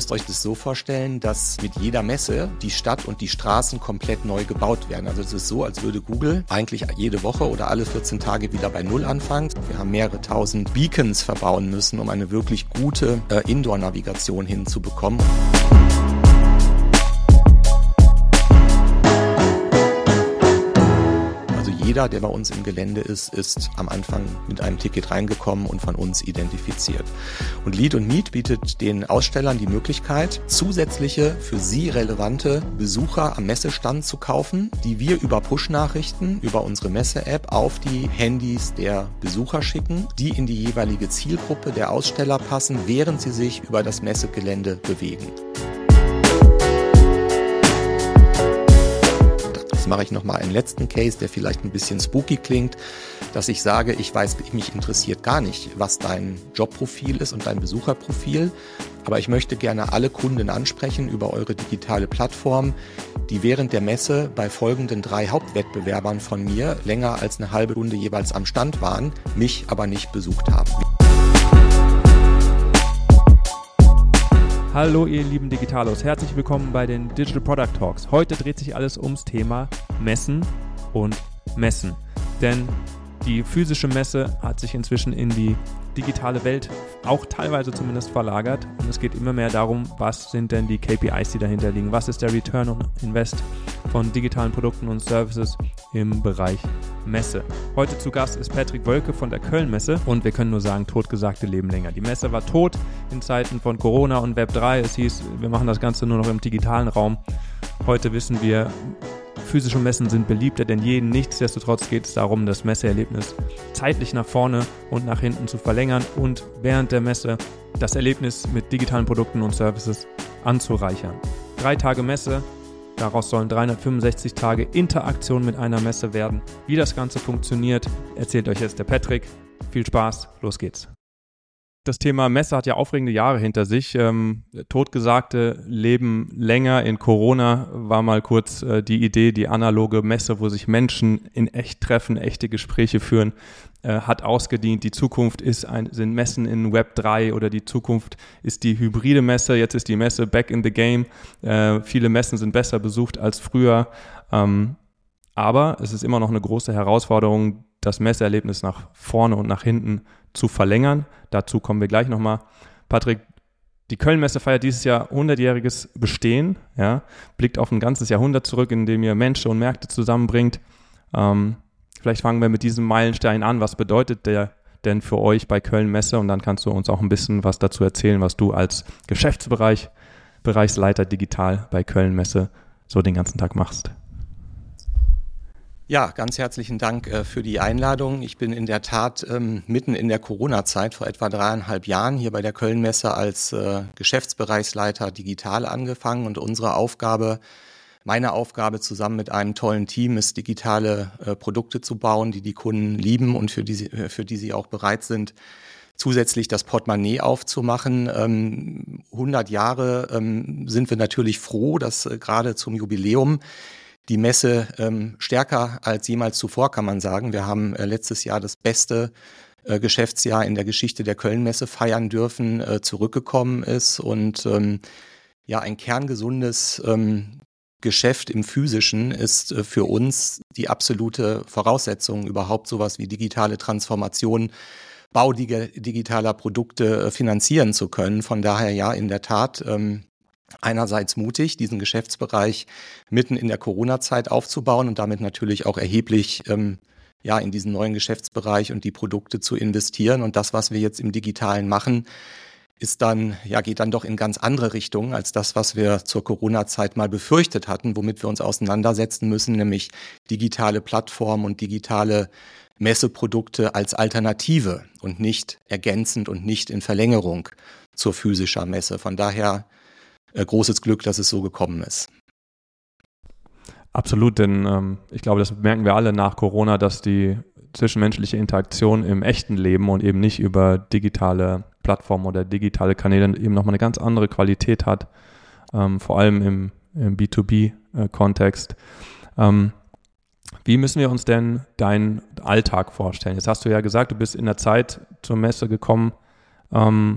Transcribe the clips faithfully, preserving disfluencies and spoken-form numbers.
müsst euch das so vorstellen, dass mit jeder Messe die Stadt und die Straßen komplett neu gebaut werden. Also es ist so, als würde Google eigentlich jede Woche oder alle vierzehn Tage wieder bei Null anfangen. Wir haben mehrere tausend Beacons verbauen müssen, um eine wirklich gute äh, Indoor-Navigation hinzubekommen. Jeder, der bei uns im Gelände ist, ist am Anfang mit einem Ticket reingekommen und von uns identifiziert. Und Lead und Meet bietet den Ausstellern die Möglichkeit, zusätzliche, für sie relevante Besucher am Messestand zu kaufen, die wir über Push-Nachrichten, über unsere Messe-App auf die Handys der Besucher schicken, die in die jeweilige Zielgruppe der Aussteller passen, während sie sich über das Messegelände bewegen. Jetzt mache ich nochmal einen letzten Case, der vielleicht ein bisschen spooky klingt, dass ich sage, ich weiß, mich interessiert gar nicht, was dein Jobprofil ist und dein Besucherprofil, aber ich möchte gerne alle Kunden ansprechen über eure digitale Plattform, die während der Messe bei folgenden drei Hauptwettbewerbern von mir länger als eine halbe Stunde jeweils am Stand waren, mich aber nicht besucht haben. Hallo ihr lieben Digitalos, herzlich willkommen bei den Digital Product Talks. Heute dreht sich alles ums Thema Messen und Messen. Denn die physische Messe hat sich inzwischen in die digitale Welt auch teilweise zumindest verlagert. Und es geht immer mehr darum, was sind denn die K P Is, die dahinter liegen? Was ist der Return on Invest von digitalen Produkten und Services im Bereich Messe? Heute zu Gast ist Patrick Wölke von der Köln-Messe und wir können nur sagen, Totgesagte leben länger. Die Messe war tot in Zeiten von Corona und Web drei. Es hieß, wir machen das Ganze nur noch im digitalen Raum. Heute wissen wir, physische Messen sind beliebter denn je. Nichtsdestotrotz geht es darum, das Messeerlebnis zeitlich nach vorne und nach hinten zu verlängern und während der Messe das Erlebnis mit digitalen Produkten und Services anzureichern. Drei Tage Messe, daraus sollen dreihundertfünfundsechzig Tage Interaktion mit einer Messe werden. Wie das Ganze funktioniert, erzählt euch jetzt der Patrick. Viel Spaß, los geht's. Das Thema Messe hat ja aufregende Jahre hinter sich. Ähm, Totgesagte leben länger. In Corona war mal kurz äh, die Idee, die analoge Messe, wo sich Menschen in echt treffen, echte Gespräche führen, äh, hat ausgedient. Die Zukunft ist ein, sind Messen in Web drei oder die Zukunft ist die hybride Messe. Jetzt ist die Messe back in the game. Äh, viele Messen sind besser besucht als früher. Ähm, aber es ist immer noch eine große Herausforderung, das Messeerlebnis nach vorne und nach hinten zu verlängern. Dazu kommen wir gleich nochmal. Patrick, die Köln-Messe feiert dieses Jahr hundertjähriges Bestehen, ja, blickt auf ein ganzes Jahrhundert zurück, in dem ihr Menschen und Märkte zusammenbringt. Ähm, vielleicht fangen wir mit diesem Meilenstein an. Was bedeutet der denn für euch bei Köln-Messe? Und dann kannst du uns auch ein bisschen was dazu erzählen, was du als Geschäftsbereich, Bereichsleiter Digital bei Köln-Messe so den ganzen Tag machst. Ja, ganz herzlichen Dank äh, für die Einladung. Ich bin in der Tat ähm, mitten in der Corona-Zeit vor etwa dreieinhalb Jahren hier bei der Köln-Messe als äh, Geschäftsbereichsleiter digital angefangen und unsere Aufgabe, meine Aufgabe zusammen mit einem tollen Team ist, digitale äh, Produkte zu bauen, die die Kunden lieben und für die, sie, für die sie auch bereit sind, zusätzlich das Portemonnaie aufzumachen. Ähm, hundert Jahre ähm, sind wir natürlich froh, dass äh, gerade zum Jubiläum die Messe ähm, stärker als jemals zuvor, kann man sagen. Wir haben äh, letztes Jahr das beste äh, Geschäftsjahr in der Geschichte der Köln-Messe feiern dürfen, äh, zurückgekommen ist und ähm, ja, ein kerngesundes ähm, Geschäft im Physischen ist äh, für uns die absolute Voraussetzung, überhaupt sowas wie digitale Transformation, Bau dig- digitaler Produkte äh, finanzieren zu können. Von daher ja, in der Tat, ähm, einerseits mutig, diesen Geschäftsbereich mitten in der Corona-Zeit aufzubauen und damit natürlich auch erheblich ähm, ja, in diesen neuen Geschäftsbereich und die Produkte zu investieren. Und das, was wir jetzt im Digitalen machen, ist dann, ja, geht dann doch in ganz andere Richtungen als das, was wir zur Corona-Zeit mal befürchtet hatten, womit wir uns auseinandersetzen müssen, nämlich digitale Plattformen und digitale Messeprodukte als Alternative und nicht ergänzend und nicht in Verlängerung zur physischen Messe. Von daher Äh, großes Glück, dass es so gekommen ist. Absolut, denn ähm, ich glaube, das merken wir alle nach Corona, dass die zwischenmenschliche Interaktion im echten Leben und eben nicht über digitale Plattformen oder digitale Kanäle eben nochmal eine ganz andere Qualität hat, ähm, vor allem im, im B zwei B-Kontext. Ähm, wie müssen wir uns denn deinen Alltag vorstellen? Jetzt hast du ja gesagt, du bist in der Zeit zur Messe gekommen, ähm,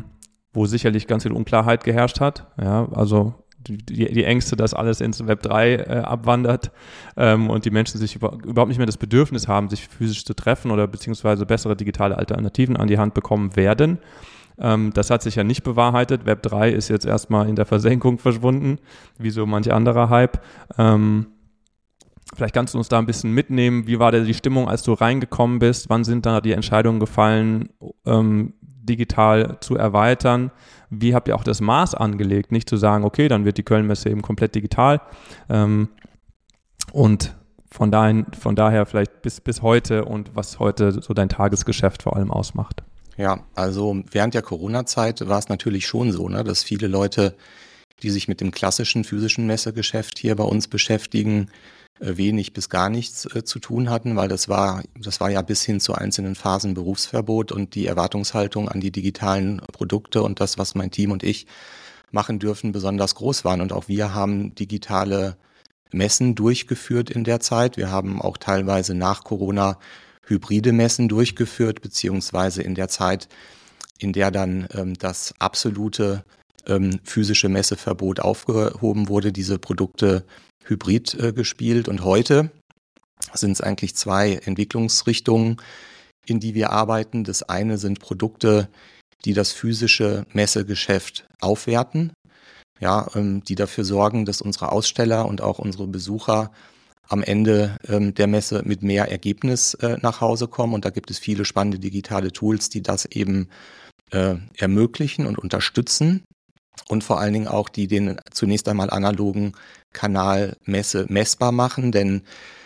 wo sicherlich ganz viel Unklarheit geherrscht hat. Ja, also die, die Ängste, dass alles ins Web drei äh, abwandert ähm, und die Menschen sich über, überhaupt nicht mehr das Bedürfnis haben, sich physisch zu treffen oder beziehungsweise bessere digitale Alternativen an die Hand bekommen werden. Ähm, das hat sich ja nicht bewahrheitet. Web drei ist jetzt erstmal in der Versenkung verschwunden, wie so manch anderer Hype. Ähm, vielleicht kannst du uns da ein bisschen mitnehmen. Wie war denn die Stimmung, als du reingekommen bist? Wann sind da die Entscheidungen gefallen, ähm, digital zu erweitern? Wie habt ihr auch das Maß angelegt? Nicht zu sagen, okay, dann wird die Köln-Messe eben komplett digital. Ähm, und von dahin, von daher vielleicht bis, bis heute und was heute so dein Tagesgeschäft vor allem ausmacht. Ja, also während der Corona-Zeit war es natürlich schon so, ne, dass viele Leute, die sich mit dem klassischen physischen Messegeschäft hier bei uns beschäftigen, wenig bis gar nichts äh, zu tun hatten, weil das war, das war ja bis hin zu einzelnen Phasen Berufsverbot und die Erwartungshaltung an die digitalen Produkte und das, was mein Team und ich machen dürfen, besonders groß waren. Und auch wir haben digitale Messen durchgeführt in der Zeit. Wir haben auch teilweise nach Corona hybride Messen durchgeführt, beziehungsweise in der Zeit, in der dann ähm, das absolute ähm, physische Messeverbot aufgehoben wurde, diese Produkte hybrid äh, gespielt. Und heute sind es eigentlich zwei Entwicklungsrichtungen, in die wir arbeiten. Das eine sind Produkte, die das physische Messegeschäft aufwerten, ja, ähm, die dafür sorgen, dass unsere Aussteller und auch unsere Besucher am Ende ähm, der Messe mit mehr Ergebnis äh, nach Hause kommen. Und da gibt es viele spannende digitale Tools, die das eben äh, ermöglichen und unterstützen. Und vor allen Dingen auch, die den zunächst einmal analogen Kanal Messe messbar machen. Denn,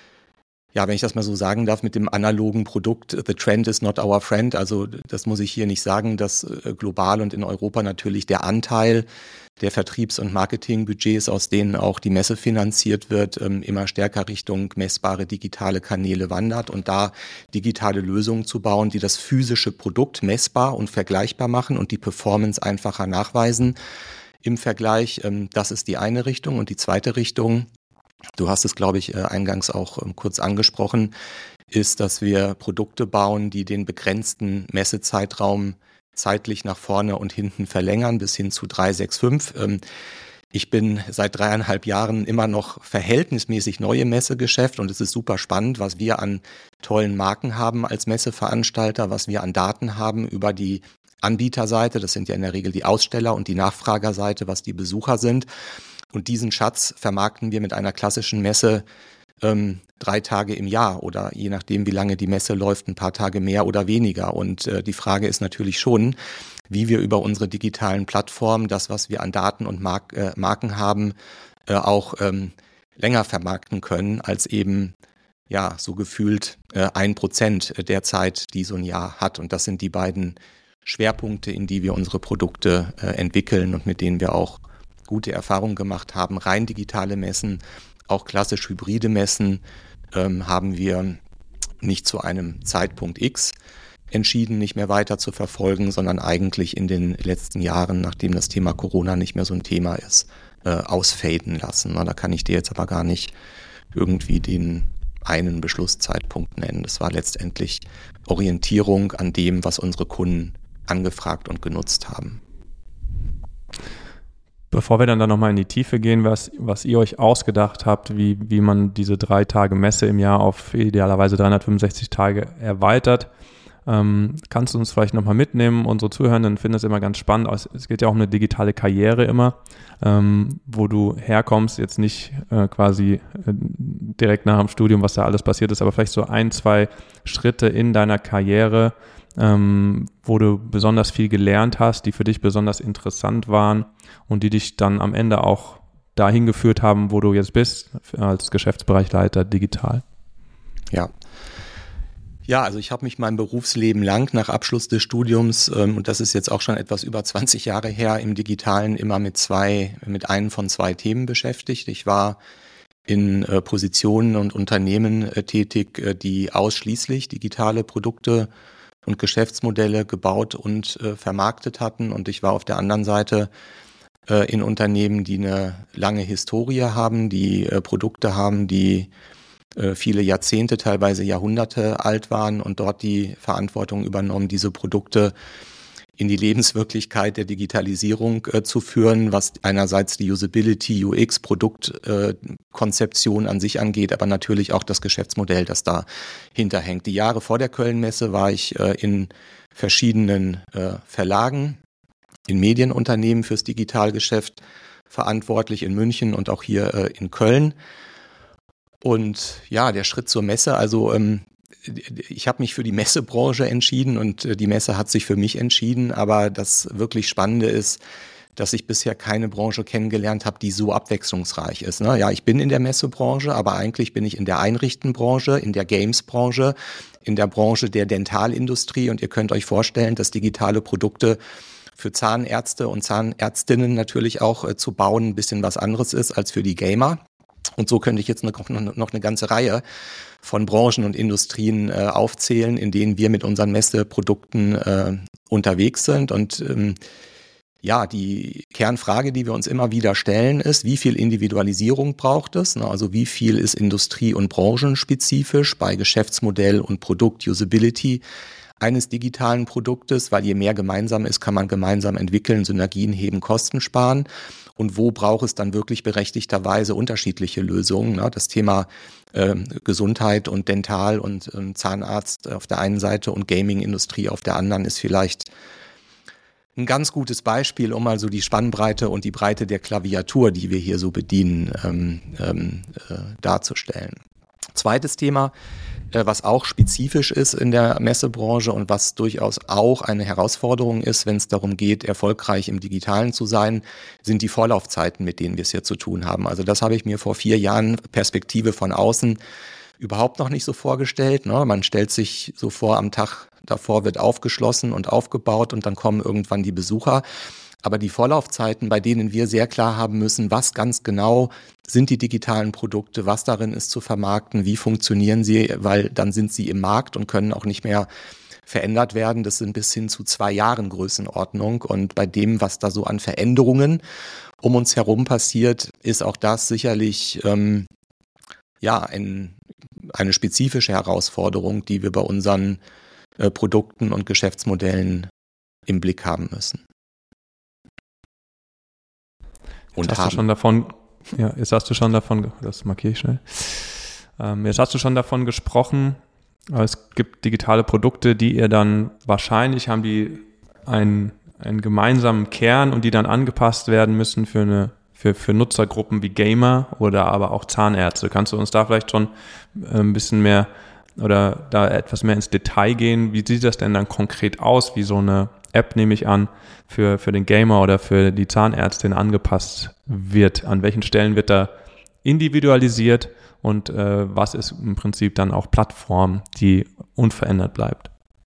ja, wenn ich das mal so sagen darf, mit dem analogen Produkt, the trend is not our friend. Also das muss ich hier nicht sagen, dass äh, global und in Europa natürlich der Anteil der Vertriebs- und Marketingbudgets, aus denen auch die Messe finanziert wird, ähm, immer stärker Richtung messbare digitale Kanäle wandert. Und da digitale Lösungen zu bauen, die das physische Produkt messbar und vergleichbar machen und die Performance einfacher nachweisen im Vergleich, ähm, das ist die eine Richtung. Und die zweite Richtung, du hast es, glaube ich, eingangs auch ähm, kurz angesprochen, ist, dass wir Produkte bauen, die den begrenzten Messezeitraum zeitlich nach vorne und hinten verlängern, bis hin zu drei, sechs, fünf. Ich bin seit dreieinhalb Jahren immer noch verhältnismäßig neu im Messegeschäft und es ist super spannend, was wir an tollen Marken haben als Messeveranstalter, was wir an Daten haben über die Anbieterseite, das sind ja in der Regel die Aussteller, und die Nachfragerseite, was die Besucher sind. Und diesen Schatz vermarkten wir mit einer klassischen Messe ähm, drei Tage im Jahr oder je nachdem, wie lange die Messe läuft, ein paar Tage mehr oder weniger. Und äh, die Frage ist natürlich schon, wie wir über unsere digitalen Plattformen das, was wir an Daten und Mark- äh, Marken haben, äh, auch ähm, länger vermarkten können als eben ja so gefühlt äh, ein Prozent der Zeit, die so ein Jahr hat. Und das sind die beiden Schwerpunkte, in die wir unsere Produkte äh, entwickeln und mit denen wir auch gute Erfahrungen gemacht haben. Rein digitale Messen, auch klassisch hybride Messen, ähm, haben wir nicht zu einem Zeitpunkt X entschieden, nicht mehr weiter zu verfolgen, sondern eigentlich in den letzten Jahren, nachdem das Thema Corona nicht mehr so ein Thema ist, äh, ausfaden lassen. Na, da kann ich dir jetzt aber gar nicht irgendwie den einen Beschlusszeitpunkt nennen. Das war letztendlich Orientierung an dem, was unsere Kunden angefragt und genutzt haben. Bevor wir dann, dann nochmal in die Tiefe gehen, was, was ihr euch ausgedacht habt, wie, wie man diese drei Tage Messe im Jahr auf idealerweise dreihundertfünfundsechzig Tage erweitert, ähm, kannst du uns vielleicht nochmal mitnehmen? Unsere Zuhörenden finden es immer ganz spannend. Es geht ja auch um eine digitale Karriere immer, ähm, wo du herkommst, jetzt nicht äh, quasi äh, direkt nach dem Studium, was da alles passiert ist, aber vielleicht so ein, zwei Schritte in deiner Karriere, ähm, wo du besonders viel gelernt hast, die für dich besonders interessant waren und die dich dann am Ende auch dahin geführt haben, wo du jetzt bist, als Geschäftsbereichsleiter digital. Ja. Ja, also ich habe mich mein Berufsleben lang nach Abschluss des Studiums, ähm, und das ist jetzt auch schon etwas über zwanzig Jahre her, im Digitalen immer mit zwei, mit einem von zwei Themen beschäftigt. Ich war in äh, Positionen und Unternehmen äh, tätig, äh, die ausschließlich digitale Produkte und Geschäftsmodelle gebaut und äh, vermarktet hatten. Und ich war auf der anderen Seite äh, in Unternehmen, die eine lange Historie haben, die äh, Produkte haben, die äh, viele Jahrzehnte, teilweise Jahrhunderte alt waren und dort die Verantwortung übernommen, diese Produkte in die Lebenswirklichkeit der Digitalisierung äh, zu führen, was einerseits die Usability, U X, Produktkonzeption äh, an sich angeht, aber natürlich auch das Geschäftsmodell, das da hinterhängt. Die Jahre vor der Köln-Messe war ich äh, in verschiedenen äh, Verlagen, in Medienunternehmen fürs Digitalgeschäft verantwortlich in München und auch hier äh, in Köln. Und ja, der Schritt zur Messe, also ähm, ich habe mich für die Messebranche entschieden und äh, die Messe hat sich für mich entschieden, aber das wirklich Spannende ist, dass ich bisher keine Branche kennengelernt habe, die so abwechslungsreich ist. Ne? Ja, ich bin in der Messebranche, aber eigentlich bin ich in der Einrichtenbranche, in der Gamesbranche, in der Branche der Dentalindustrie und ihr könnt euch vorstellen, dass digitale Produkte für Zahnärzte und Zahnärztinnen natürlich auch äh, zu bauen ein bisschen was anderes ist als für die Gamer. Und so könnte ich jetzt noch, noch eine ganze Reihe von Branchen und Industrien äh, aufzählen, in denen wir mit unseren Messeprodukten äh, unterwegs sind. Und ähm, ja, die Kernfrage, die wir uns immer wieder stellen, ist, wie viel Individualisierung braucht es? Also wie viel ist industrie- und branchenspezifisch bei Geschäftsmodell und Produkt-Usability eines digitalen Produktes, weil je mehr gemeinsam ist, kann man gemeinsam entwickeln, Synergien heben, Kosten sparen. Und wo braucht es dann wirklich berechtigterweise unterschiedliche Lösungen? Das Thema äh, Gesundheit und Dental und äh, Zahnarzt auf der einen Seite und Gaming-Industrie auf der anderen ist vielleicht ein ganz gutes Beispiel, um mal so die Spannbreite und die Breite der Klaviatur, die wir hier so bedienen, ähm, ähm, äh, darzustellen. Zweites Thema, was auch spezifisch ist in der Messebranche und was durchaus auch eine Herausforderung ist, wenn es darum geht, erfolgreich im Digitalen zu sein, sind die Vorlaufzeiten, mit denen wir es hier zu tun haben. Also das habe ich mir vor vier Jahren Perspektive von außen überhaupt noch nicht so vorgestellt. Ne? Man stellt sich so vor, am Tag davor wird aufgeschlossen und aufgebaut und dann kommen irgendwann die Besucher. Aber die Vorlaufzeiten, bei denen wir sehr klar haben müssen, was ganz genau sind die digitalen Produkte, was darin ist zu vermarkten, wie funktionieren sie, weil dann sind sie im Markt und können auch nicht mehr verändert werden. Das sind bis hin zu zwei Jahren Größenordnung. Und bei dem, was da so an Veränderungen um uns herum passiert, ist auch das sicherlich ähm, ja ein, eine spezifische Herausforderung, die wir bei unseren äh, Produkten und Geschäftsmodellen im Blick haben müssen. Und jetzt hast haben. du schon davon, ja, jetzt hast du schon davon, das markiere ich schnell. Ähm, jetzt hast du schon davon gesprochen, es gibt digitale Produkte, die ihr dann wahrscheinlich haben die einen, einen gemeinsamen Kern und die dann angepasst werden müssen für eine für, für Nutzergruppen wie Gamer oder aber auch Zahnärzte. Kannst du uns da vielleicht schon ein bisschen mehr oder da etwas mehr ins Detail gehen? Wie sieht das denn dann konkret aus, wie so eine App, nehme ich an, für, für den Gamer oder für die Zahnärztin angepasst wird? An welchen Stellen wird da individualisiert und äh, was ist im Prinzip dann auch Plattform, die unverändert bleibt?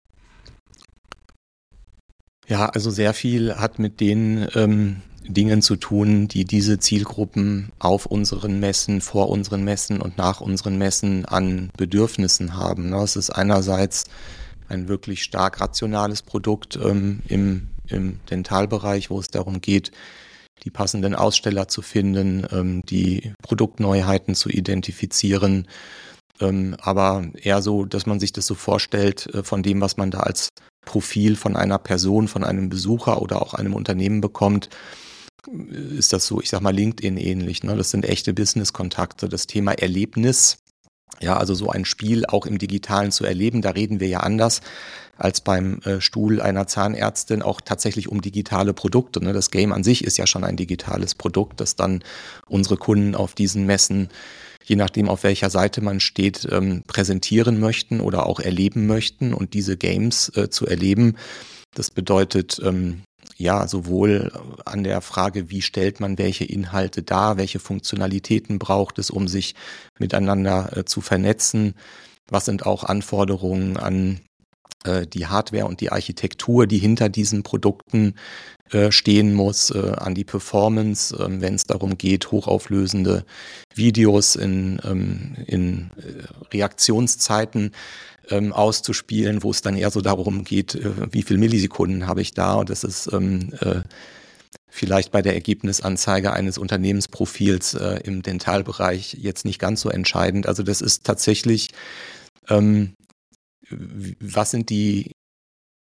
Ja, also sehr viel hat mit den ähm, Dingen zu tun, die diese Zielgruppen auf unseren Messen, vor unseren Messen und nach unseren Messen an Bedürfnissen haben. Das ist einerseits ein wirklich stark rationales Produkt ähm, im, im Dentalbereich, wo es darum geht, die passenden Aussteller zu finden, ähm, die Produktneuheiten zu identifizieren, ähm, aber eher so, dass man sich das so vorstellt äh, von dem, was man da als Profil von einer Person, von einem Besucher oder auch einem Unternehmen bekommt, ist das so, ich sag mal, LinkedIn ähnlich. Ne? Das sind echte Business-Kontakte. Das Thema Erlebnis, ja, also so ein Spiel auch im Digitalen zu erleben, da reden wir ja anders als beim äh, Stuhl einer Zahnärztin auch tatsächlich um digitale Produkte. Ne? Das Game an sich ist ja schon ein digitales Produkt, das dann unsere Kunden auf diesen Messen, je nachdem auf welcher Seite man steht, ähm, präsentieren möchten oder auch erleben möchten. Und diese Games äh, zu erleben, das bedeutet ähm, ja sowohl an der Frage, wie stellt man welche Inhalte dar, welche Funktionalitäten braucht es, um sich miteinander äh, zu vernetzen, was sind auch Anforderungen an äh, die Hardware und die Architektur, die hinter diesen Produkten äh, stehen muss, äh, an die Performance, äh, wenn es darum geht, hochauflösende Videos in, ähm, in äh, Reaktionszeiten ähm, auszuspielen, wo es dann eher so darum geht, äh, wie viel Millisekunden habe ich da, und das ist ähm, äh, vielleicht bei der Ergebnisanzeige eines Unternehmensprofils äh, im Dentalbereich jetzt nicht ganz so entscheidend. Also das ist tatsächlich, ähm, was sind die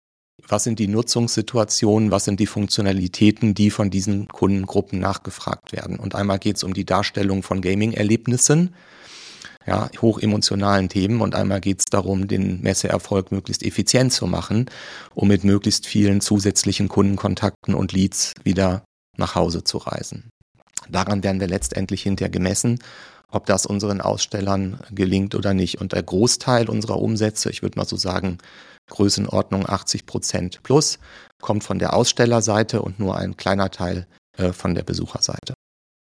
was sind die Nutzungssituationen, was sind die Funktionalitäten, die von diesen Kundengruppen nachgefragt werden. Und einmal geht es um die Darstellung von Gaming-Erlebnissen, ja, hochemotionalen Themen, und einmal geht es darum, den Messeerfolg möglichst effizient zu machen, um mit möglichst vielen zusätzlichen Kundenkontakten und Leads wieder nach Hause zu reisen. Daran werden wir letztendlich hinterher gemessen, ob das unseren Ausstellern gelingt oder nicht. Und der Großteil unserer Umsätze, ich würde mal so sagen, Größenordnung achtzig Prozent plus, kommt von der Ausstellerseite und nur ein kleiner Teil äh, von der Besucherseite.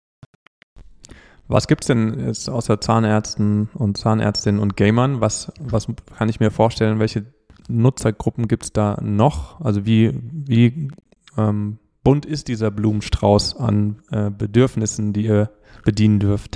Was gibt es denn jetzt außer Zahnärzten und Zahnärztinnen und Gamern? Was, was kann ich mir vorstellen, welche Nutzergruppen gibt es da noch? Also wie, wie ähm, bunt ist dieser Blumenstrauß an äh, Bedürfnissen, die ihr bedienen dürft?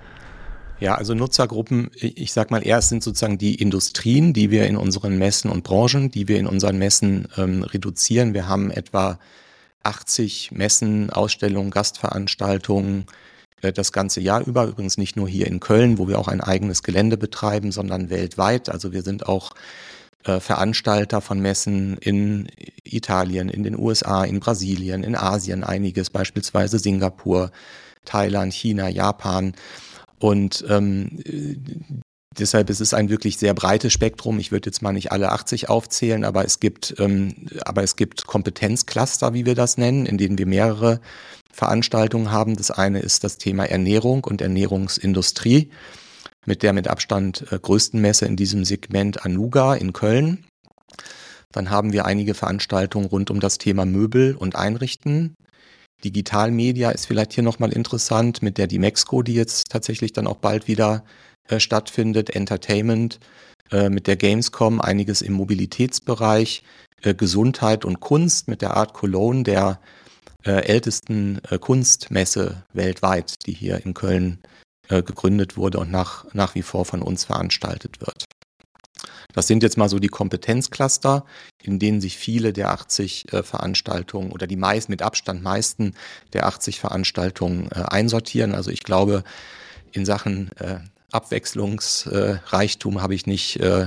Ja, also Nutzergruppen, ich sag mal eher, es sind sozusagen die Industrien, die wir in unseren Messen und Branchen, die wir in unseren Messen ähm, reduzieren. Wir haben etwa achtzig Messen, Ausstellungen, Gastveranstaltungen äh, das ganze Jahr über. Übrigens nicht nur hier in Köln, wo wir auch ein eigenes Gelände betreiben, sondern weltweit. Also wir sind auch äh, Veranstalter von Messen in Italien, in den U S A, in Brasilien, in Asien einiges, beispielsweise Singapur, Thailand, China, Japan. Und ähm, deshalb ist es ein wirklich sehr breites Spektrum. Ich würde jetzt mal nicht alle achtzig aufzählen, aber es gibt, ähm, aber es gibt Kompetenzcluster, wie wir das nennen, in denen wir mehrere Veranstaltungen haben. Das eine ist das Thema Ernährung und Ernährungsindustrie, mit der mit Abstand äh, größten Messe in diesem Segment Anuga in Köln. Dann haben wir einige Veranstaltungen rund um das Thema Möbel und Einrichten. Digitalmedia ist vielleicht hier nochmal interessant mit der Dimexco, die jetzt tatsächlich dann auch bald wieder äh, stattfindet. Entertainment, äh, mit der Gamescom, einiges im Mobilitätsbereich, äh, Gesundheit und Kunst mit der Art Cologne, der äh, ältesten äh, Kunstmesse weltweit, die hier in Köln äh, gegründet wurde und nach, nach wie vor von uns veranstaltet wird. Das sind jetzt mal so die Kompetenzcluster, in denen sich viele der achtzig äh, Veranstaltungen oder die meist, mit Abstand meisten der achtzig Veranstaltungen äh, einsortieren. Also ich glaube, in Sachen äh, Abwechslungsreichtum äh, habe ich nicht, äh,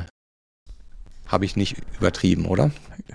habe ich nicht übertrieben, oder?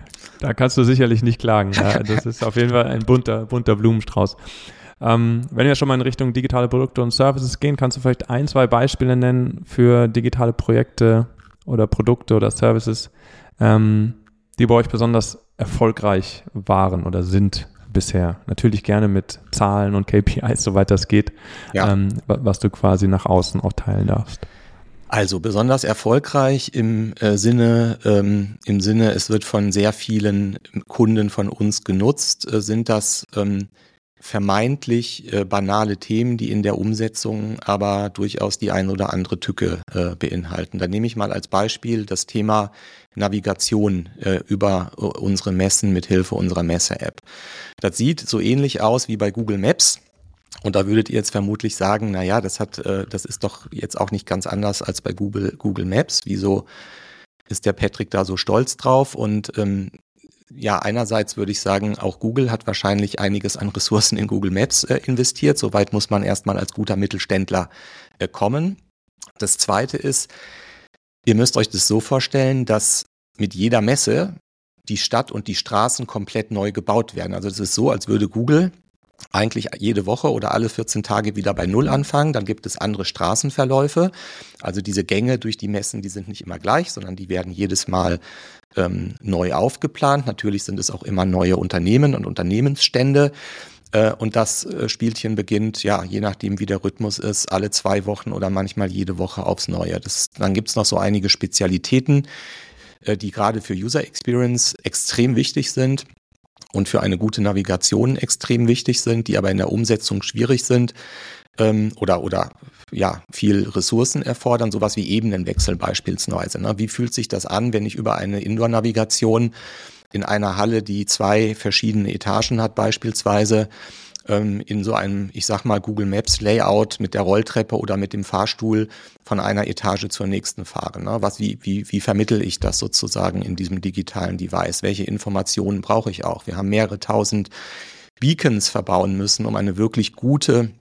Da kannst du sicherlich nicht klagen. Ja, das ist auf jeden Fall ein bunter, bunter Blumenstrauß. Ähm, wenn wir schon mal in Richtung digitale Produkte und Services gehen, kannst du vielleicht ein, zwei Beispiele nennen für digitale Projekte oder Produkte oder Services, ähm, die bei euch besonders erfolgreich waren oder sind bisher. Natürlich gerne mit Zahlen und K P Is, soweit das geht, ja. ähm, was du quasi nach außen auch teilen darfst. Also besonders erfolgreich im äh, Sinne, ähm, im Sinne, es wird von sehr vielen Kunden von uns genutzt, äh, sind das ähm, vermeintlich äh, banale Themen, die in der Umsetzung aber durchaus die ein oder andere Tücke äh, beinhalten. Da nehme ich mal als Beispiel das Thema Navigation äh, über äh, unsere Messen mit Hilfe unserer Messe-App. Das sieht so ähnlich aus wie bei Google Maps. Und da würdet ihr jetzt vermutlich sagen, na ja, das hat, äh, das ist doch jetzt auch nicht ganz anders als bei Google, Google Maps. Wieso ist der Patrick da so stolz drauf? Und ähm, ja, einerseits würde ich sagen, auch Google hat wahrscheinlich einiges an Ressourcen in Google Maps äh, investiert. Soweit muss man erstmal als guter Mittelständler äh, kommen. Das Zweite ist, ihr müsst euch das so vorstellen, dass mit jeder Messe die Stadt und die Straßen komplett neu gebaut werden. Also es ist so, als würde Google eigentlich jede Woche oder alle vierzehn Tage wieder bei Null anfangen. Dann gibt es andere Straßenverläufe. Also diese Gänge durch die Messen, die sind nicht immer gleich, sondern die werden jedes Mal ähm, neu aufgeplant. Natürlich sind es auch immer neue Unternehmen und Unternehmensstände. Äh, und das äh, Spielchen beginnt, ja, je nachdem wie der Rhythmus ist, alle zwei Wochen oder manchmal jede Woche aufs Neue. Das, dann gibt es noch so einige Spezialitäten, äh, die gerade für User Experience extrem wichtig sind und für eine gute Navigation extrem wichtig sind, die aber in der Umsetzung schwierig sind ähm, oder oder ja viel Ressourcen erfordern, sowas wie Ebenenwechsel beispielsweise. Ne? Wie fühlt sich das an, wenn ich über eine Indoor-Navigation in einer Halle, die zwei verschiedene Etagen hat beispielsweise, ähm, in so einem, ich sag mal, Google Maps Layout mit der Rolltreppe oder mit dem Fahrstuhl von einer Etage zur nächsten fahre. Ne? Was, wie, wie, wie vermittel ich das sozusagen in diesem digitalen Device? Welche Informationen brauche ich auch? Wir haben mehrere tausend Beacons verbauen müssen, um eine wirklich gute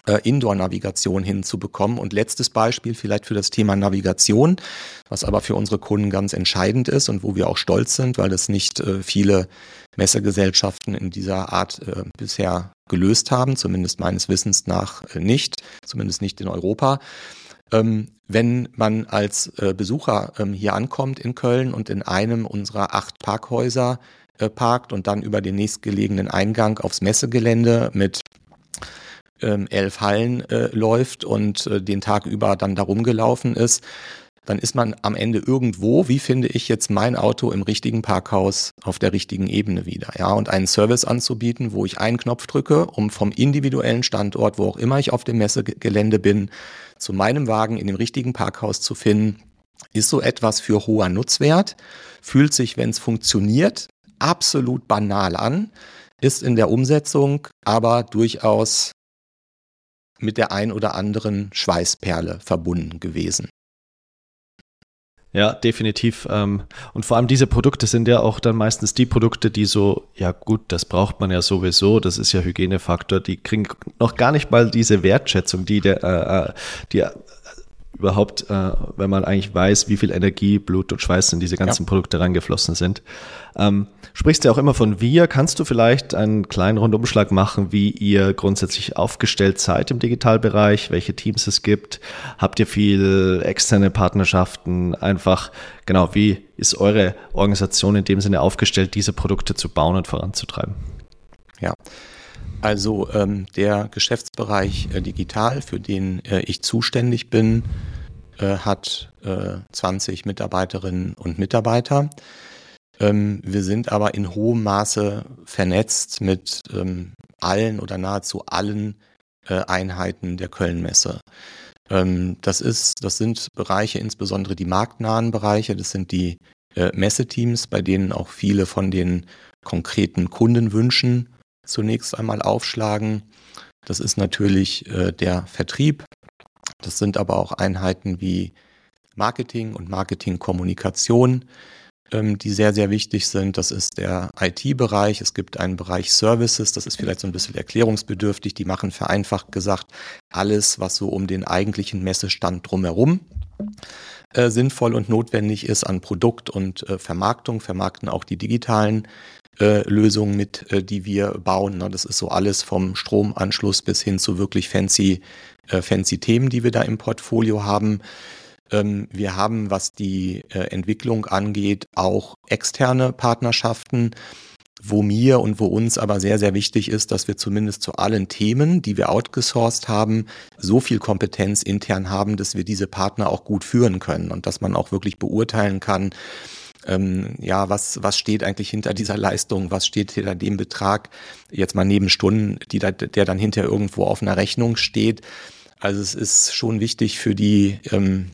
Indoor-Navigation hinzubekommen. Und letztes Beispiel vielleicht für das Thema Navigation, was aber für unsere Kunden ganz entscheidend ist und wo wir auch stolz sind, weil das nicht äh, viele Messegesellschaften in dieser Art äh, bisher gelöst haben, zumindest meines Wissens nach äh, nicht, zumindest nicht in Europa. Ähm, wenn man als äh, Besucher ähm, hier ankommt in Köln und in einem unserer acht Parkhäuser äh, parkt und dann über den nächstgelegenen Eingang aufs Messegelände mit ähm, elf Hallen äh, läuft und äh, den Tag über dann darum gelaufen ist, dann ist man am Ende irgendwo, wie finde ich jetzt mein Auto im richtigen Parkhaus auf der richtigen Ebene wieder, ja, und einen Service anzubieten, wo ich einen Knopf drücke, um vom individuellen Standort, wo auch immer ich auf dem Messegelände bin, zu meinem Wagen in dem richtigen Parkhaus zu finden, ist so etwas für hoher Nutzwert, fühlt sich, wenn es funktioniert, absolut banal an, ist in der Umsetzung aber durchaus mit der ein oder anderen Schweißperle verbunden gewesen. Ja, definitiv. Und vor allem diese Produkte sind ja auch dann meistens die Produkte, die so, ja gut, das braucht man ja sowieso, das ist ja Hygienefaktor, die kriegen noch gar nicht mal diese Wertschätzung, die der, äh, die überhaupt, äh, wenn man eigentlich weiß, wie viel Energie, Blut und Schweiß in diese ganzen ja. Produkte reingeflossen sind. Ähm, sprichst du ja auch immer von wir. Kannst du vielleicht einen kleinen Rundumschlag machen, wie ihr grundsätzlich aufgestellt seid im Digitalbereich, welche Teams es gibt? Habt ihr viel externe Partnerschaften? Einfach, genau, wie ist eure Organisation in dem Sinne aufgestellt, diese Produkte zu bauen und voranzutreiben? Ja. Also ähm, der Geschäftsbereich äh, Digital, für den äh, ich zuständig bin, äh, hat äh, zwanzig Mitarbeiterinnen und Mitarbeiter. Ähm, wir sind aber in hohem Maße vernetzt mit ähm, allen oder nahezu allen äh, Einheiten der Köln-Messe. Ähm, das ist, das sind Bereiche, insbesondere die marktnahen Bereiche, das sind die äh, Messeteams, bei denen auch viele von den konkreten Kundenwünschen zunächst einmal aufschlagen. Das ist natürlich äh, der Vertrieb. Das sind aber auch Einheiten wie Marketing und Marketingkommunikation, ähm, die sehr, sehr wichtig sind. Das ist der I T-Bereich. Es gibt einen Bereich Services. Das ist vielleicht so ein bisschen erklärungsbedürftig. Die machen vereinfacht gesagt alles, was so um den eigentlichen Messestand drumherum äh, sinnvoll und notwendig ist an Produkt- und äh, Vermarktung, vermarkten auch die digitalen Äh, Lösungen mit, äh, die wir bauen. Ne? Das ist so alles vom Stromanschluss bis hin zu wirklich fancy, äh, fancy Themen, die wir da im Portfolio haben. Ähm, wir haben, was die äh, Entwicklung angeht, auch externe Partnerschaften, wo mir und wo uns aber sehr, sehr wichtig ist, dass wir zumindest zu allen Themen, die wir outgesourced haben, so viel Kompetenz intern haben, dass wir diese Partner auch gut führen können und dass man auch wirklich beurteilen kann, Ähm, ja, was, was steht eigentlich hinter dieser Leistung, was steht hinter dem Betrag, jetzt mal neben Stunden, die da, der dann hinter irgendwo auf einer Rechnung steht. Also es ist schon wichtig für die, ähm,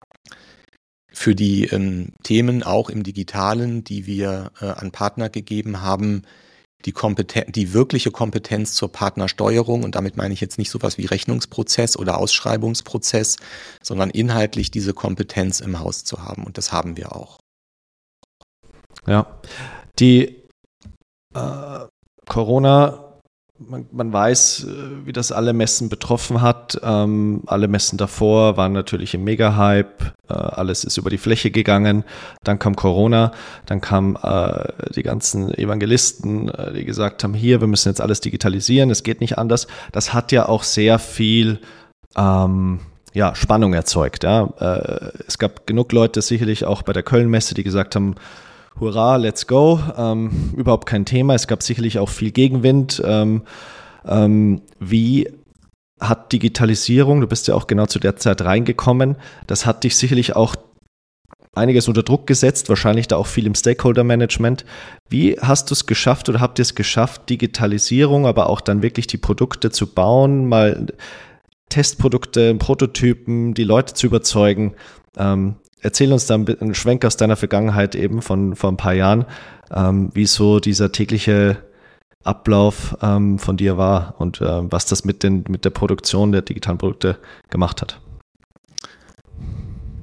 für die ähm, Themen auch im Digitalen, die wir äh, an Partner gegeben haben, die Kompeten- die wirkliche Kompetenz zur Partnersteuerung, und damit meine ich jetzt nicht sowas wie Rechnungsprozess oder Ausschreibungsprozess, sondern inhaltlich diese Kompetenz im Haus zu haben, und das haben wir auch. Ja, die äh, Corona, man, man weiß, wie das alle Messen betroffen hat. Ähm, alle Messen davor waren natürlich im Mega-Hype, äh, alles ist über die Fläche gegangen. Dann kam Corona, dann kamen äh, die ganzen Evangelisten, äh, die gesagt haben, hier, wir müssen jetzt alles digitalisieren, es geht nicht anders. Das hat ja auch sehr viel ähm, ja, Spannung erzeugt. Ja. Äh, es gab genug Leute, sicherlich auch bei der Köln-Messe, die gesagt haben, hurra, let's go, ähm, überhaupt kein Thema. Es gab sicherlich auch viel Gegenwind. Ähm, ähm, wie hat Digitalisierung, du bist ja auch genau zu der Zeit reingekommen, das hat dich sicherlich auch einiges unter Druck gesetzt, wahrscheinlich da auch viel im Stakeholder-Management. Wie hast du es geschafft oder habt ihr es geschafft, Digitalisierung, aber auch dann wirklich die Produkte zu bauen, mal Testprodukte, Prototypen, die Leute zu überzeugen? Ähm, Erzähl uns da einen Schwenk aus deiner Vergangenheit eben von vor ein paar Jahren, ähm, wie so dieser tägliche Ablauf ähm, von dir war und äh, was das mit, den, mit der Produktion der digitalen Produkte gemacht hat.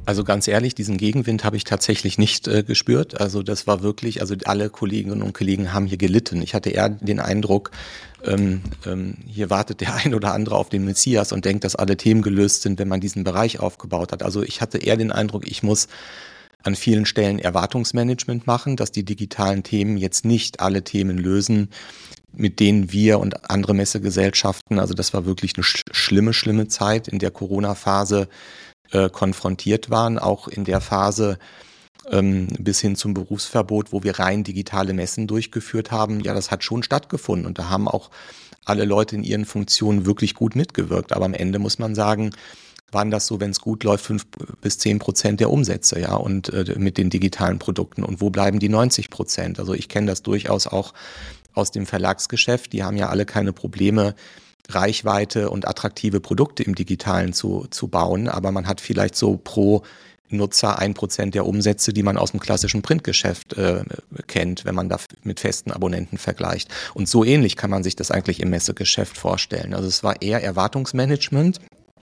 Also ganz ehrlich, diesen Gegenwind habe ich tatsächlich nicht äh, gespürt. Also das war wirklich, also alle Kolleginnen und Kollegen haben hier gelitten. Ich hatte eher den Eindruck, ähm, ähm, hier wartet der ein oder andere auf den Messias und denkt, dass alle Themen gelöst sind, wenn man diesen Bereich aufgebaut hat. Also ich hatte eher den Eindruck, ich muss an vielen Stellen Erwartungsmanagement machen, dass die digitalen Themen jetzt nicht alle Themen lösen, mit denen wir und andere Messegesellschaften, also das war wirklich eine sch- schlimme, schlimme Zeit in der Corona-Phase, äh, konfrontiert waren, auch in der Phase ähm, bis hin zum Berufsverbot, wo wir rein digitale Messen durchgeführt haben. Ja, das hat schon stattgefunden und da haben auch alle Leute in ihren Funktionen wirklich gut mitgewirkt. Aber am Ende muss man sagen, waren das so, wenn es gut läuft, fünf bis zehn Prozent der Umsätze, ja, und äh, mit den digitalen Produkten. Und wo bleiben die neunzig Prozent? Also ich kenne das durchaus auch aus dem Verlagsgeschäft. Die haben ja alle keine Probleme, Reichweite und attraktive Produkte im Digitalen zu, zu bauen. Aber man hat vielleicht so pro Nutzer ein Prozent der Umsätze, die man aus dem klassischen Printgeschäft äh, kennt, wenn man da mit festen Abonnenten vergleicht. Und so ähnlich kann man sich das eigentlich im Messegeschäft vorstellen. Also es war eher Erwartungsmanagement.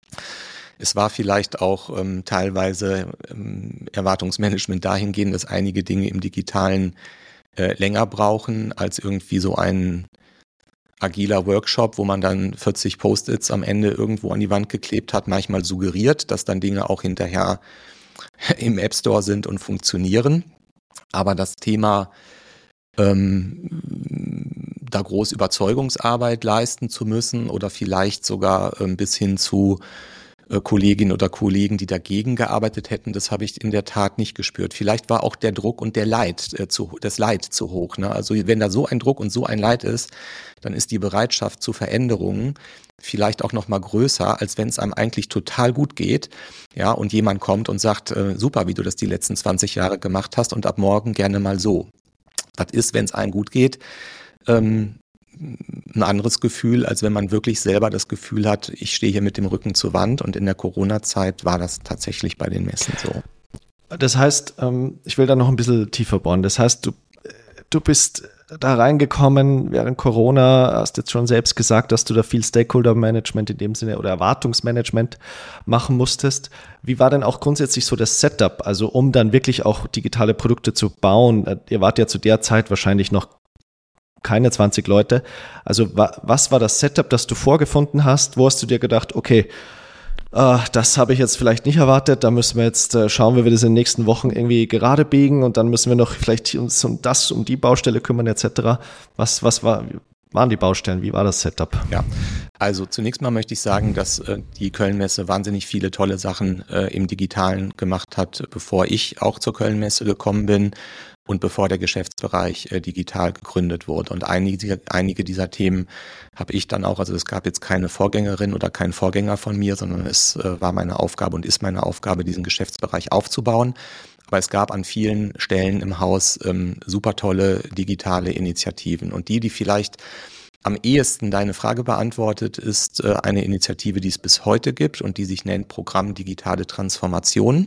Es war vielleicht auch ähm, teilweise ähm, Erwartungsmanagement dahingehend, dass einige Dinge im Digitalen äh, länger brauchen als irgendwie so ein agiler Workshop, wo man dann vierzig Post-its am Ende irgendwo an die Wand geklebt hat, manchmal suggeriert, dass dann Dinge auch hinterher im App Store sind und funktionieren. Aber das Thema, ähm, da groß Überzeugungsarbeit leisten zu müssen oder vielleicht sogar ähm, bis hin zu Kolleginnen oder Kollegen, die dagegen gearbeitet hätten, das habe ich in der Tat nicht gespürt. Vielleicht war auch der Druck und der Leid, äh, zu, das Leid zu hoch. Ne? Also wenn da so ein Druck und so ein Leid ist, dann ist die Bereitschaft zu Veränderungen vielleicht auch noch mal größer, als wenn es einem eigentlich total gut geht, ja, und jemand kommt und sagt, äh, super, wie du das die letzten zwanzig Jahre gemacht hast und ab morgen gerne mal so. Das ist, wenn es einem gut geht, ähm, ein anderes Gefühl, als wenn man wirklich selber das Gefühl hat, ich stehe hier mit dem Rücken zur Wand, und in der Corona-Zeit war das tatsächlich bei den Messen so. Das heißt, ich will da noch ein bisschen tiefer bohren. Das heißt, du, du bist da reingekommen während Corona, hast jetzt schon selbst gesagt, dass du da viel Stakeholder-Management in dem Sinne oder Erwartungsmanagement machen musstest. Wie war denn auch grundsätzlich so das Setup, also um dann wirklich auch digitale Produkte zu bauen? Ihr wart ja zu der Zeit wahrscheinlich noch keine zwanzig Leute. Also wa- was war das Setup, das du vorgefunden hast? Wo hast du dir gedacht, okay, äh, das habe ich jetzt vielleicht nicht erwartet, da müssen wir jetzt äh, schauen, wie wir das in den nächsten Wochen irgendwie gerade biegen, und dann müssen wir noch vielleicht uns um das, um die Baustelle kümmern et cetera. Was, was war, waren die Baustellen? Wie war das Setup? Ja, also zunächst mal möchte ich sagen, dass äh, die Köln-Messe wahnsinnig viele tolle Sachen äh, im Digitalen gemacht hat, bevor ich auch zur Köln-Messe gekommen bin und bevor der Geschäftsbereich äh, digital gegründet wurde. Und einige, einige dieser Themen habe ich dann auch, also es gab jetzt keine Vorgängerin oder keinen Vorgänger von mir, sondern es äh, war meine Aufgabe und ist meine Aufgabe, diesen Geschäftsbereich aufzubauen. Aber es gab an vielen Stellen im Haus ähm, super tolle digitale Initiativen. Und die, die vielleicht am ehesten deine Frage beantwortet, ist äh, eine Initiative, die es bis heute gibt und die sich nennt Programm Digitale Transformation.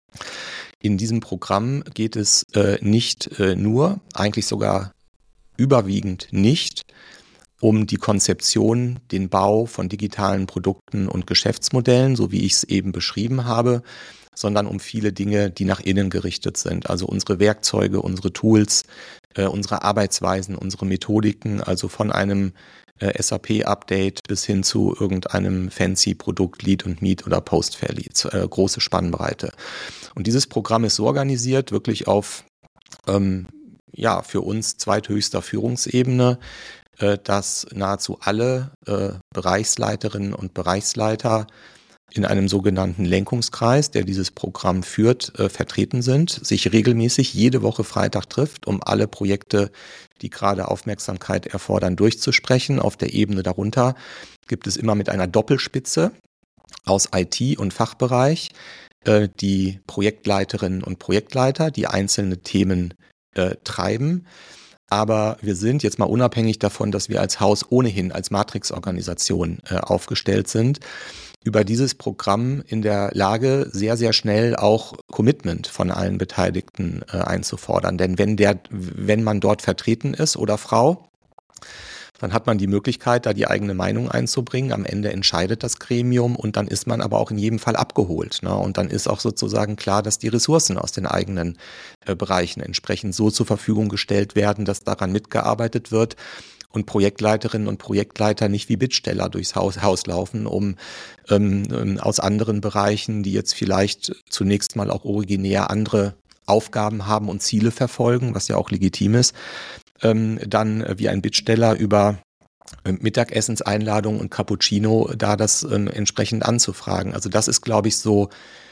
In diesem Programm geht es äh, nicht äh, nur, eigentlich sogar überwiegend nicht, um die Konzeption, den Bau von digitalen Produkten und Geschäftsmodellen, so wie ich es eben beschrieben habe, sondern um viele Dinge, die nach innen gerichtet sind. Also unsere Werkzeuge, unsere Tools, äh, unsere Arbeitsweisen, unsere Methodiken, also von einem äh, S A P-Update bis hin zu irgendeinem fancy Produkt, Lead und Meet oder Post-Fair-Leads, äh, große Spannbreite. Und dieses Programm ist so organisiert, wirklich auf ähm, ja für uns zweithöchster Führungsebene, äh, dass nahezu alle äh, Bereichsleiterinnen und Bereichsleiter in einem sogenannten Lenkungskreis, der dieses Programm führt, äh, vertreten sind, sich regelmäßig jede Woche Freitag trifft, um alle Projekte, die gerade Aufmerksamkeit erfordern, durchzusprechen. Auf der Ebene darunter gibt es immer mit einer Doppelspitze aus I T und Fachbereich äh, die Projektleiterinnen und Projektleiter, die einzelne Themen äh, treiben. Aber wir sind jetzt mal unabhängig davon, dass wir als Haus ohnehin als Matrix-Organisation äh, aufgestellt sind, über dieses Programm in der Lage, sehr, sehr schnell auch Commitment von allen Beteiligten äh, einzufordern. Denn wenn der, wenn man dort vertreten ist oder Frau, Dann hat man die Möglichkeit, da die eigene Meinung einzubringen. Am Ende entscheidet das Gremium und dann ist man aber auch in jedem Fall abgeholt. Ne? Und dann ist auch sozusagen klar, dass die Ressourcen aus den eigenen äh, Bereichen entsprechend so zur Verfügung gestellt werden, dass daran mitgearbeitet wird und Projektleiterinnen und Projektleiter nicht wie Bittsteller durchs Haus, Haus laufen, um ähm, aus anderen Bereichen, die jetzt vielleicht zunächst mal auch originär andere Aufgaben haben und Ziele verfolgen, was ja auch legitim ist, ähm, dann wie ein Bittsteller über äh, Mittagessenseinladung und Cappuccino da das ähm, entsprechend anzufragen. Also das ist, glaube ich, so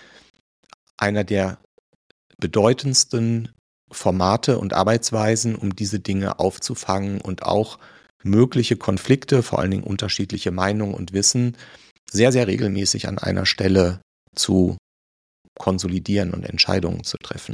einer der bedeutendsten Formate und Arbeitsweisen, um diese Dinge aufzufangen und auch mögliche Konflikte, vor allen Dingen unterschiedliche Meinungen und Wissen, sehr, sehr regelmäßig an einer Stelle zu konsolidieren und Entscheidungen zu treffen.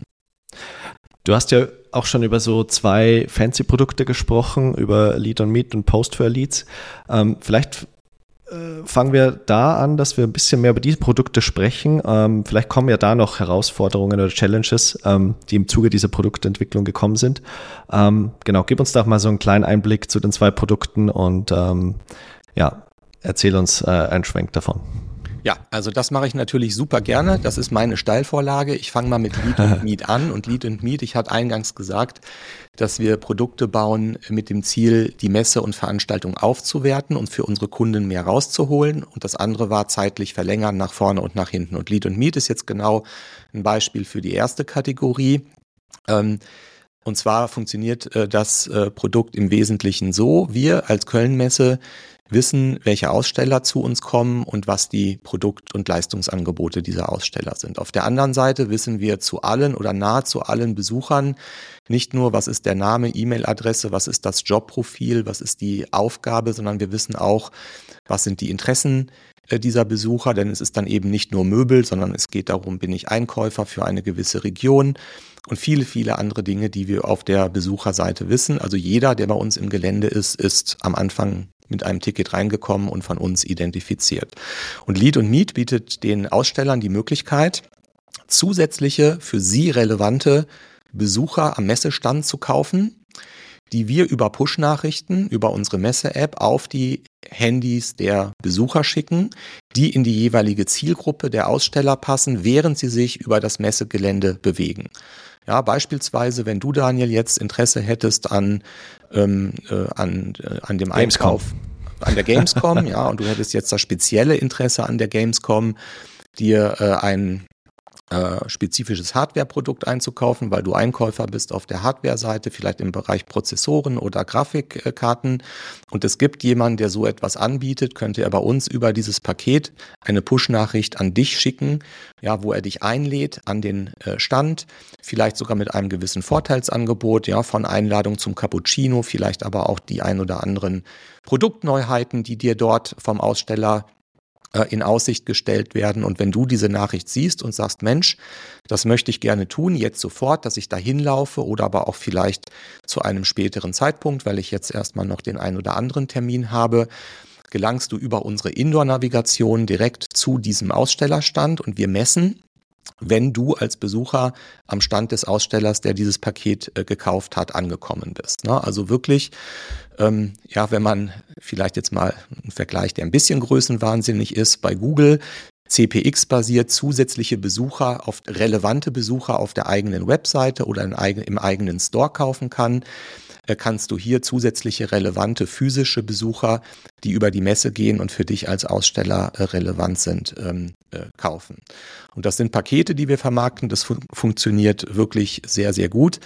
Du hast ja auch schon über so zwei Fancy-Produkte gesprochen, über Lead on Meet und Post for Leads. Ähm, vielleicht äh, fangen wir da an, dass wir ein bisschen mehr über diese Produkte sprechen. Ähm, vielleicht kommen ja da noch Herausforderungen oder Challenges, ähm, die im Zuge dieser Produktentwicklung gekommen sind. Ähm, genau, gib uns doch mal so einen kleinen Einblick zu den zwei Produkten und ähm, ja, erzähl uns äh, einen Schwenk davon. Ja, also das mache ich natürlich super gerne. Das ist meine Steilvorlage. Ich fange mal mit Lead and Meet an. Und Lead and Meet, ich hatte eingangs gesagt, dass wir Produkte bauen mit dem Ziel, die Messe und Veranstaltung aufzuwerten und für unsere Kunden mehr rauszuholen. Und das andere war zeitlich verlängern nach vorne und nach hinten. Und Lead and Meet ist jetzt genau ein Beispiel für die erste Kategorie. Und zwar funktioniert das Produkt im Wesentlichen so: Wir als Köln-Messe wissen, welche Aussteller zu uns kommen und was die Produkt- und Leistungsangebote dieser Aussteller sind. Auf der anderen Seite wissen wir zu allen oder nahezu allen Besuchern nicht nur, was ist der Name, E-Mail-Adresse, was ist das Jobprofil, was ist die Aufgabe, sondern wir wissen auch, was sind die Interessen dieser Besucher, denn es ist dann eben nicht nur Möbel, sondern es geht darum, bin ich Einkäufer für eine gewisse Region und viele, viele andere Dinge, die wir auf der Besucherseite wissen. Also jeder, der bei uns im Gelände ist, ist am Anfang mit einem Ticket reingekommen und von uns identifiziert. Und Lead and Meet bietet den Ausstellern die Möglichkeit, zusätzliche für sie relevante Besucher am Messestand zu kaufen, die wir über Push-Nachrichten, über unsere Messe-App auf die Handys der Besucher schicken, die in die jeweilige Zielgruppe der Aussteller passen, während sie sich über das Messegelände bewegen. Ja, beispielsweise, wenn du, Daniel, jetzt Interesse hättest an, ähm, äh, an, äh, an dem Gamescom. Einkauf, an der Gamescom, ja, und du hättest jetzt das spezielle Interesse an der Gamescom, dir äh, ein äh, spezifisches Hardware-Produkt einzukaufen, weil du Einkäufer bist auf der Hardware-Seite, vielleicht im Bereich Prozessoren oder Grafikkarten, und es gibt jemanden, der so etwas anbietet, könnte er bei uns über dieses Paket eine Push-Nachricht an dich schicken, ja, wo er dich einlädt an den äh, Stand, vielleicht sogar mit einem gewissen Vorteilsangebot, ja, von Einladung zum Cappuccino, vielleicht aber auch die ein oder anderen Produktneuheiten, die dir dort vom Aussteller in Aussicht gestellt werden. Und wenn du diese Nachricht siehst und sagst, Mensch, das möchte ich gerne tun, jetzt sofort, dass ich da hinlaufe oder aber auch vielleicht zu einem späteren Zeitpunkt, weil ich jetzt erstmal noch den einen oder anderen Termin habe, gelangst du über unsere Indoor-Navigation direkt zu diesem Ausstellerstand und wir messen, wenn du als Besucher am Stand des Ausstellers, der dieses Paket äh, gekauft hat, angekommen bist. Ne? Also wirklich, ähm, ja, wenn man vielleicht jetzt mal einen Vergleich, der ein bisschen größenwahnsinnig ist, bei Google C P X-basiert zusätzliche Besucher, auf relevante Besucher auf der eigenen Webseite oder in, im eigenen Store kaufen kann, kannst du hier zusätzliche relevante physische Besucher, die über die Messe gehen und für dich als Aussteller äh, relevant sind, ähm, äh, kaufen. Und das sind Pakete, die wir vermarkten. Das fun- funktioniert wirklich sehr, sehr gut.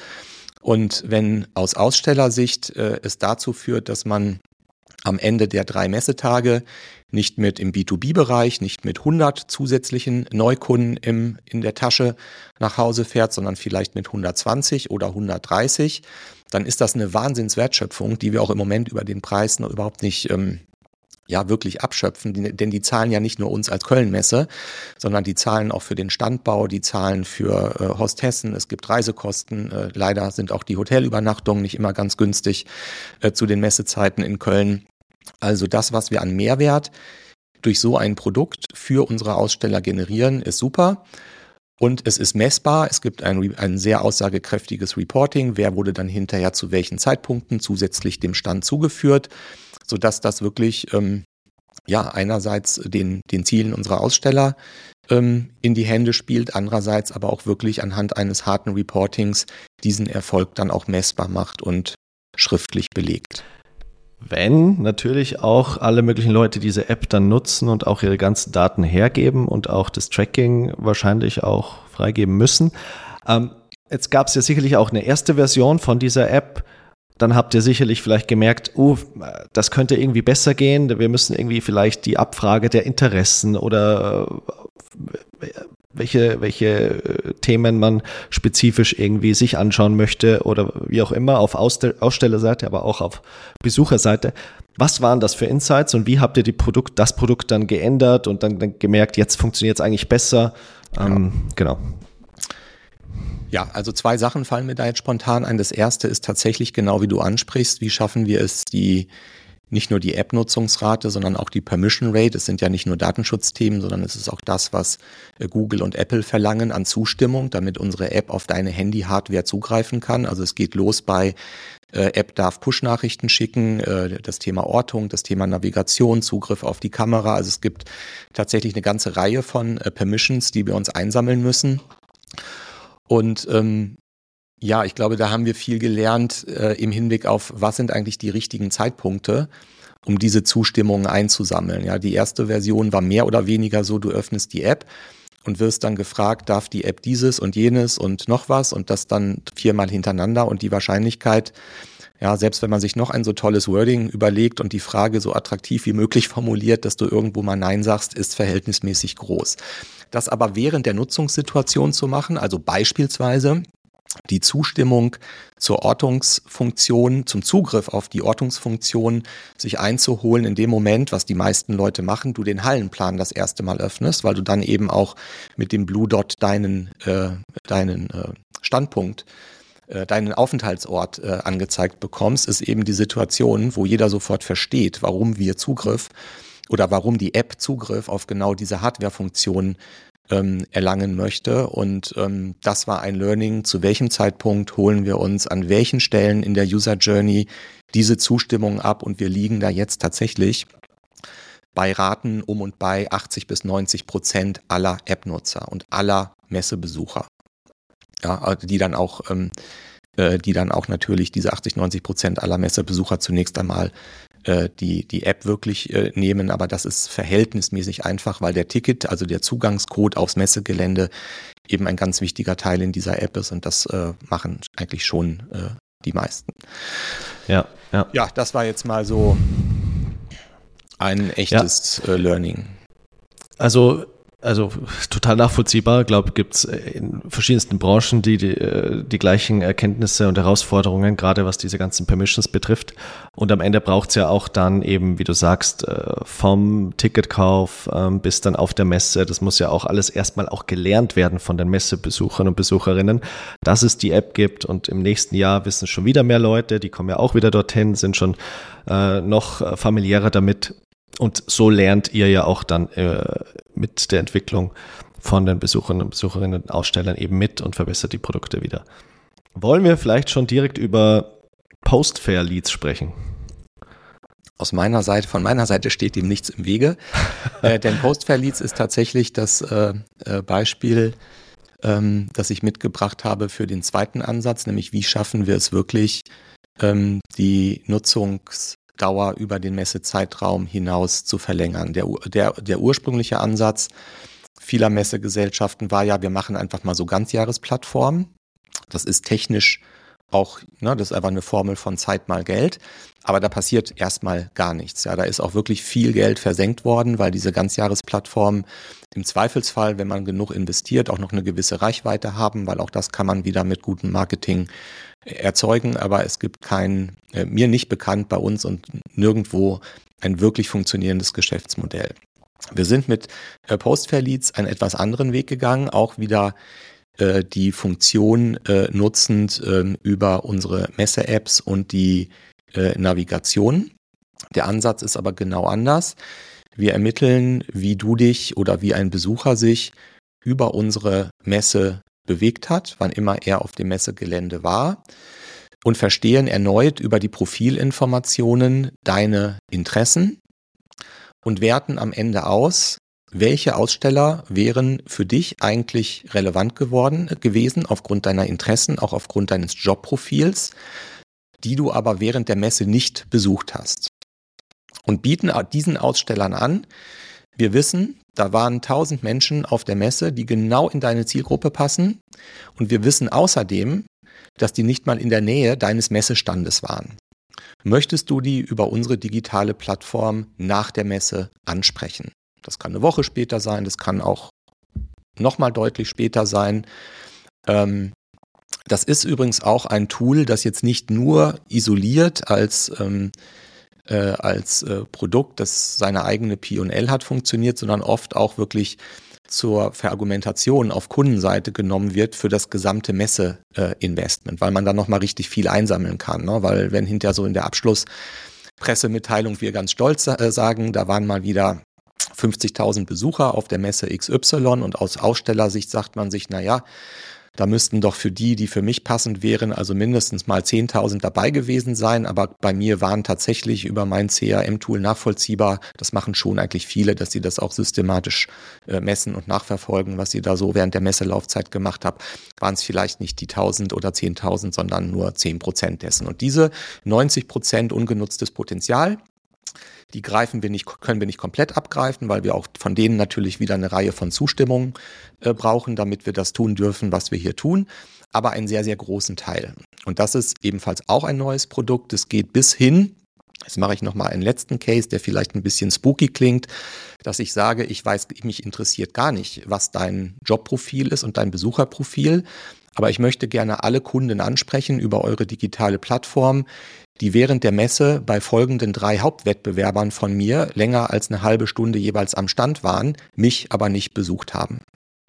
Und wenn aus Ausstellersicht äh, es dazu führt, dass man am Ende der drei Messetage nicht mit im B zwei B-Bereich, nicht mit hundert zusätzlichen Neukunden im, in der Tasche nach Hause fährt, sondern vielleicht mit hundertzwanzig oder hundertdreißig, dann ist das eine Wahnsinnswertschöpfung, die wir auch im Moment über den Preis noch überhaupt nicht ähm, ja wirklich abschöpfen, die, denn die zahlen ja nicht nur uns als Köln-Messe, sondern die zahlen auch für den Standbau, die zahlen für äh, Hostessen, es gibt Reisekosten, äh, leider sind auch die Hotelübernachtungen nicht immer ganz günstig äh, zu den Messezeiten in Köln. Also das, was wir an Mehrwert durch so ein Produkt für unsere Aussteller generieren, ist super. Und es ist messbar, es gibt ein, ein sehr aussagekräftiges Reporting, wer wurde dann hinterher zu welchen Zeitpunkten zusätzlich dem Stand zugeführt, sodass das wirklich ähm, ja einerseits den, den Zielen unserer Aussteller ähm, in die Hände spielt, andererseits aber auch wirklich anhand eines harten Reportings diesen Erfolg dann auch messbar macht und schriftlich belegt. Wenn natürlich auch alle möglichen Leute diese App dann nutzen und auch ihre ganzen Daten hergeben und auch das Tracking wahrscheinlich auch freigeben müssen. Ähm, jetzt gab es ja sicherlich auch eine erste Version von dieser App. Dann habt ihr sicherlich vielleicht gemerkt, oh, das könnte irgendwie besser gehen. Wir müssen irgendwie vielleicht die Abfrage der Interessen oder äh, welche, welche Themen man spezifisch irgendwie sich anschauen möchte oder wie auch immer auf Ausstellerseite, aber auch auf Besucherseite. Was waren das für Insights und wie habt ihr die Produkt, das Produkt dann geändert und dann, dann gemerkt, jetzt funktioniert es eigentlich besser? Ähm, ja. Genau. Ja, also zwei Sachen fallen mir da jetzt spontan ein. Das erste ist tatsächlich genau wie du ansprichst, wie schaffen wir es, die nicht nur die App-Nutzungsrate, sondern auch die Permission Rate. Es sind ja nicht nur Datenschutzthemen, sondern es ist auch das, was Google und Apple verlangen an Zustimmung, damit unsere App auf deine Handy-Hardware zugreifen kann. Also es geht los bei äh, App darf Push-Nachrichten schicken, äh, das Thema Ortung, das Thema Navigation, Zugriff auf die Kamera. Also es gibt tatsächlich eine ganze Reihe von äh, Permissions, die wir uns einsammeln müssen. Und ähm, ja, ich glaube, da haben wir viel gelernt äh, im Hinblick auf, was sind eigentlich die richtigen Zeitpunkte, um diese Zustimmungen einzusammeln. Ja, die erste Version war mehr oder weniger so, du öffnest die App und wirst dann gefragt, darf die App dieses und jenes und noch was und das dann viermal hintereinander und die Wahrscheinlichkeit, ja, selbst wenn man sich noch ein so tolles Wording überlegt und die Frage so attraktiv wie möglich formuliert, dass du irgendwo mal Nein sagst, ist verhältnismäßig groß. Das aber während der Nutzungssituation zu machen, also beispielsweise die Zustimmung zur Ortungsfunktion, zum Zugriff auf die Ortungsfunktion sich einzuholen in dem Moment, was die meisten Leute machen, du den Hallenplan das erste Mal öffnest, weil du dann eben auch mit dem Blue Dot deinen, äh, deinen äh, Standpunkt, äh, deinen Aufenthaltsort äh, angezeigt bekommst, ist eben die Situation, wo jeder sofort versteht, warum wir Zugriff oder warum die App Zugriff auf genau diese Hardwarefunktion ähm, erlangen möchte. Und ähm, das war ein Learning, zu welchem Zeitpunkt holen wir uns an welchen Stellen in der User Journey diese Zustimmung ab. Und wir liegen da jetzt tatsächlich bei Raten um und bei achtzig bis neunzig Prozent aller App-Nutzer und aller Messebesucher. Ja, die dann auch, ähm, äh, die dann auch natürlich diese achtzig, neunzig Prozent aller Messebesucher zunächst einmal die die App wirklich äh, nehmen, aber das ist verhältnismäßig einfach, weil der Ticket, also der Zugangscode aufs Messegelände eben ein ganz wichtiger Teil in dieser App ist und das äh, machen eigentlich schon äh, die meisten. Ja, ja. Ja, das war jetzt mal so ein echtes ja. äh, Learning. Also Also total nachvollziehbar. Ich glaube, gibt es in verschiedensten Branchen die, die die gleichen Erkenntnisse und Herausforderungen, gerade was diese ganzen Permissions betrifft. Und am Ende braucht es ja auch dann eben, wie du sagst, vom Ticketkauf bis dann auf der Messe. Das muss ja auch alles erstmal auch gelernt werden von den Messebesuchern und Besucherinnen, dass es die App gibt. Und im nächsten Jahr wissen schon wieder mehr Leute, die kommen ja auch wieder dorthin, sind schon äh, noch familiärer damit. Und so lernt ihr ja auch dann äh, mit der Entwicklung von den Besuchern und Besucherinnen und Ausstellern eben mit und verbessert die Produkte wieder. Wollen wir vielleicht schon direkt über Post-Fair-Leads sprechen? Aus meiner Seite, von meiner Seite steht dem nichts im Wege, äh, denn Post-Fair-Leads ist tatsächlich das äh, äh, Beispiel, ähm, das ich mitgebracht habe für den zweiten Ansatz, nämlich wie schaffen wir es wirklich, ähm, die Nutzungs Dauer über den Messezeitraum hinaus zu verlängern. Der, der, der ursprüngliche Ansatz vieler Messegesellschaften war ja, wir machen einfach mal so Ganzjahresplattformen. Das ist technisch auch, ne, das ist einfach eine Formel von Zeit mal Geld, aber da passiert erstmal gar nichts. Ja, da ist auch wirklich viel Geld versenkt worden, weil diese Ganzjahresplattformen im Zweifelsfall, wenn man genug investiert, auch noch eine gewisse Reichweite haben, weil auch das kann man wieder mit gutem Marketing erzeugen, aber es gibt kein, äh, mir nicht bekannt bei uns und nirgendwo ein wirklich funktionierendes Geschäftsmodell. Wir sind mit äh, Post-Fair-Leads einen etwas anderen Weg gegangen, auch wieder äh, die Funktion äh, nutzend äh, über unsere Messe-Apps und die äh, Navigation. Der Ansatz ist aber genau anders. Wir ermitteln, wie du dich oder wie ein Besucher sich über unsere Messe bewegt hat, wann immer er auf dem Messegelände war, und verstehen erneut über die Profilinformationen deine Interessen und werten am Ende aus, welche Aussteller wären für dich eigentlich relevant geworden gewesen aufgrund deiner Interessen, auch aufgrund deines Jobprofils, die du aber während der Messe nicht besucht hast. Und bieten diesen Ausstellern an, wir wissen, da waren tausend Menschen auf der Messe, die genau in deine Zielgruppe passen, und wir wissen außerdem, dass die nicht mal in der Nähe deines Messestandes waren. Möchtest du die über unsere digitale Plattform nach der Messe ansprechen? Das kann eine Woche später sein, das kann auch nochmal deutlich später sein. Ähm, das ist übrigens auch ein Tool, das jetzt nicht nur isoliert als, ähm, äh, als äh, Produkt, das seine eigene P und L hat, funktioniert, sondern oft auch wirklich zur Verargumentation auf Kundenseite genommen wird für das gesamte Messe-Investment, weil man dann nochmal richtig viel einsammeln kann. Ne? Weil wenn hinterher so in der Abschlusspressemitteilung wir ganz stolz äh, sagen, da waren mal wieder fünfzigtausend Besucher auf der Messe X Y, und aus Ausstellersicht sagt man sich, naja, da müssten doch für die, die für mich passend wären, also mindestens mal zehntausend dabei gewesen sein. Aber bei mir waren tatsächlich über mein C R M-Tool nachvollziehbar, das machen schon eigentlich viele, dass sie das auch systematisch äh, messen und nachverfolgen, was sie da so während der Messelaufzeit gemacht haben, waren es vielleicht nicht die tausend oder zehntausend, sondern nur zehn Prozent dessen. Und diese neunzig Prozent ungenutztes Potenzial, die greifen wir nicht, können wir nicht komplett abgreifen, weil wir auch von denen natürlich wieder eine Reihe von Zustimmungen äh, brauchen, damit wir das tun dürfen, was wir hier tun, aber einen sehr, sehr großen Teil. Und das ist ebenfalls auch ein neues Produkt. Es geht bis hin, jetzt mache ich nochmal einen letzten Case, der vielleicht ein bisschen spooky klingt, dass ich sage, ich weiß, mich interessiert gar nicht, was dein Jobprofil ist und dein Besucherprofil, aber ich möchte gerne alle Kunden ansprechen über eure digitale Plattform, die während der Messe bei folgenden drei Hauptwettbewerbern von mir länger als eine halbe Stunde jeweils am Stand waren, mich aber nicht besucht haben.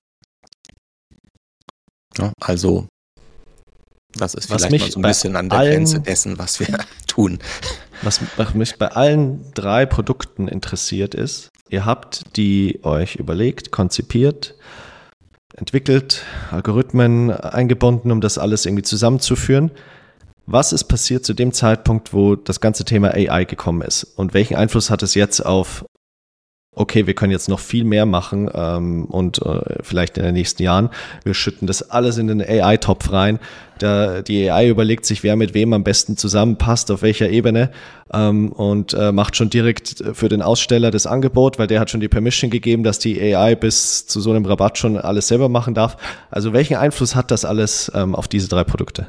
Ja, also das ist was vielleicht mal so ein bisschen an der allen, Grenze dessen, was wir tun. Was mich bei allen drei Produkten interessiert ist, ihr habt die euch überlegt, konzipiert, entwickelt, Algorithmen eingebunden, um das alles irgendwie zusammenzuführen. Was ist passiert zu dem Zeitpunkt, wo das ganze Thema A I gekommen ist? Und welchen Einfluss hat es jetzt auf, okay, wir können jetzt noch viel mehr machen ähm, und äh, vielleicht in den nächsten Jahren, wir schütten das alles in den A I-Topf rein. Da, die A I überlegt sich, wer mit wem am besten zusammenpasst, auf welcher Ebene ähm, und äh, macht schon direkt für den Aussteller das Angebot, weil der hat schon die Permission gegeben, dass die A I bis zu so einem Rabatt schon alles selber machen darf. Also welchen Einfluss hat das alles ähm, auf diese drei Produkte?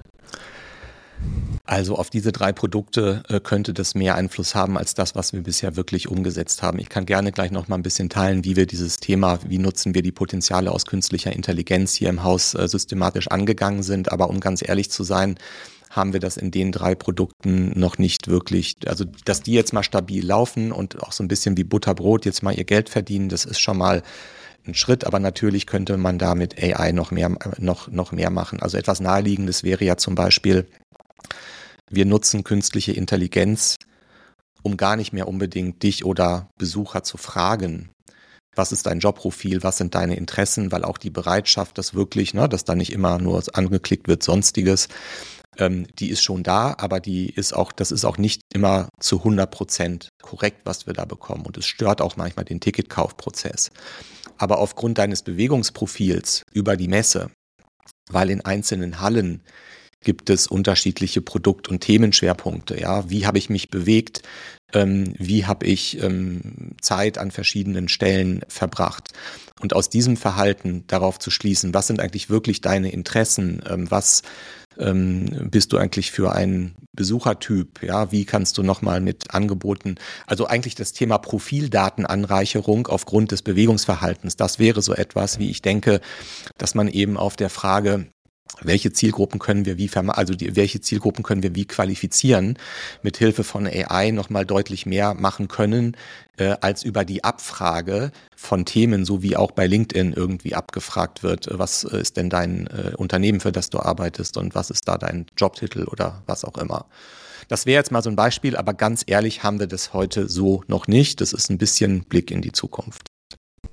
Also auf diese drei Produkte äh, könnte das mehr Einfluss haben als das, was wir bisher wirklich umgesetzt haben. Ich kann gerne gleich noch mal ein bisschen teilen, wie wir dieses Thema, wie nutzen wir die Potenziale aus künstlicher Intelligenz hier im Haus äh, systematisch angegangen sind. Aber um ganz ehrlich zu sein, haben wir das in den drei Produkten noch nicht wirklich, also dass die jetzt mal stabil laufen und auch so ein bisschen wie Butterbrot jetzt mal ihr Geld verdienen, das ist schon mal ein Schritt, aber natürlich könnte man da mit A I noch mehr, noch, noch mehr machen. Also etwas Naheliegendes wäre ja zum Beispiel, wir nutzen künstliche Intelligenz, um gar nicht mehr unbedingt dich oder Besucher zu fragen, was ist dein Jobprofil, was sind deine Interessen, weil auch die Bereitschaft, das wirklich, ne, dass da nicht immer nur angeklickt wird, sonstiges, ähm, die ist schon da, aber die ist auch, das ist auch nicht immer zu hundert Prozent korrekt, was wir da bekommen, und es stört auch manchmal den Ticketkaufprozess. Aber aufgrund deines Bewegungsprofils über die Messe, weil in einzelnen Hallen gibt es unterschiedliche Produkt- und Themenschwerpunkte. Ja, wie habe ich mich bewegt? Ähm, wie habe ich ähm, Zeit an verschiedenen Stellen verbracht? Und aus diesem Verhalten darauf zu schließen, was sind eigentlich wirklich deine Interessen? Ähm, was ähm, bist du eigentlich für ein Besuchertyp? Ja, wie kannst du nochmal mit Angeboten, also eigentlich das Thema Profildatenanreicherung aufgrund des Bewegungsverhaltens, das wäre so etwas, wie ich denke, dass man eben auf der Frage, welche Zielgruppen können wir wie verma- also die, welche Zielgruppen können wir wie qualifizieren, mit Hilfe von A I nochmal deutlich mehr machen können, äh, als über die Abfrage von Themen, so wie auch bei LinkedIn irgendwie abgefragt wird, was ist denn dein äh, Unternehmen, für das du arbeitest, und was ist da dein Jobtitel oder was auch immer. Das wäre jetzt mal so ein Beispiel, aber ganz ehrlich haben wir das heute so noch nicht. Das ist ein bisschen Blick in die Zukunft.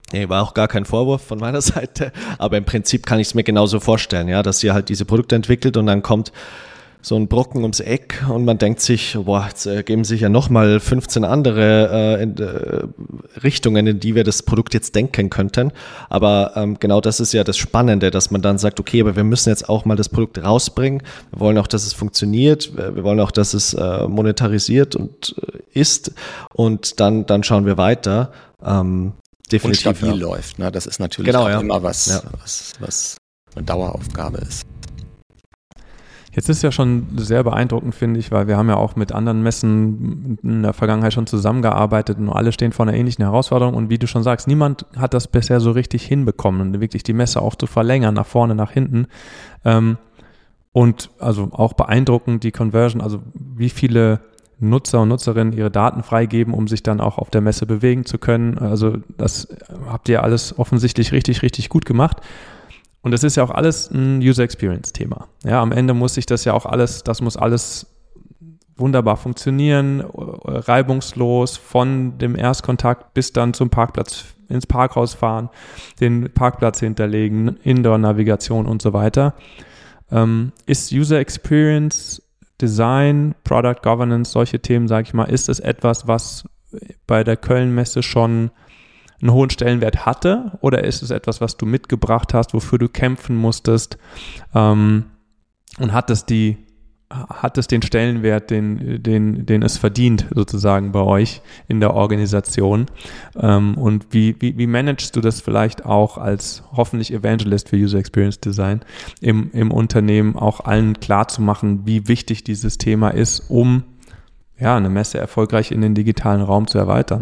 Nee, war auch gar kein Vorwurf von meiner Seite, aber im Prinzip kann ich es mir genauso vorstellen, ja, dass ihr halt diese Produkte entwickelt und dann kommt so ein Brocken ums Eck und man denkt sich, boah, jetzt ergeben sich ja nochmal fünfzehn andere äh, in, äh, Richtungen, in die wir das Produkt jetzt denken könnten. Aber ähm, genau das ist ja das Spannende, dass man dann sagt, okay, aber wir müssen jetzt auch mal das Produkt rausbringen. Wir wollen auch, dass es funktioniert. Wir wollen auch, dass es äh, monetarisiert und äh, ist. Und dann, dann schauen wir weiter. Ähm, definitiv. Und stabil ja. läuft. Ne? Das ist natürlich genau, auch ja. immer was, ja. was, was eine Daueraufgabe ist. Jetzt ist ja schon sehr beeindruckend, finde ich, weil wir haben ja auch mit anderen Messen in der Vergangenheit schon zusammengearbeitet und alle stehen vor einer ähnlichen Herausforderung und wie du schon sagst, niemand hat das bisher so richtig hinbekommen, wirklich die Messe auch zu verlängern, nach vorne, nach hinten. Und also auch beeindruckend die Conversion, also wie viele Nutzer und Nutzerinnen ihre Daten freigeben, um sich dann auch auf der Messe bewegen zu können. Also das habt ihr alles offensichtlich richtig, richtig gut gemacht. Und das ist ja auch alles ein User-Experience-Thema. Ja, am Ende muss sich das ja auch alles, das muss alles wunderbar funktionieren, reibungslos von dem Erstkontakt bis dann zum Parkplatz, ins Parkhaus fahren, den Parkplatz hinterlegen, Indoor-Navigation und so weiter. Ähm, ist User-Experience, Design, Product Governance, solche Themen, sage ich mal, ist es etwas, was bei der Köln-Messe schon einen hohen Stellenwert hatte, oder ist es etwas, was du mitgebracht hast, wofür du kämpfen musstest, ähm, und hat es die, hat es den Stellenwert, den, den, den es verdient, sozusagen bei euch in der Organisation? Ähm, und wie, wie, wie managst du das vielleicht auch als hoffentlich Evangelist für User Experience Design im, im Unternehmen auch allen klarzumachen, wie wichtig dieses Thema ist, um ja, eine Messe erfolgreich in den digitalen Raum zu erweitern?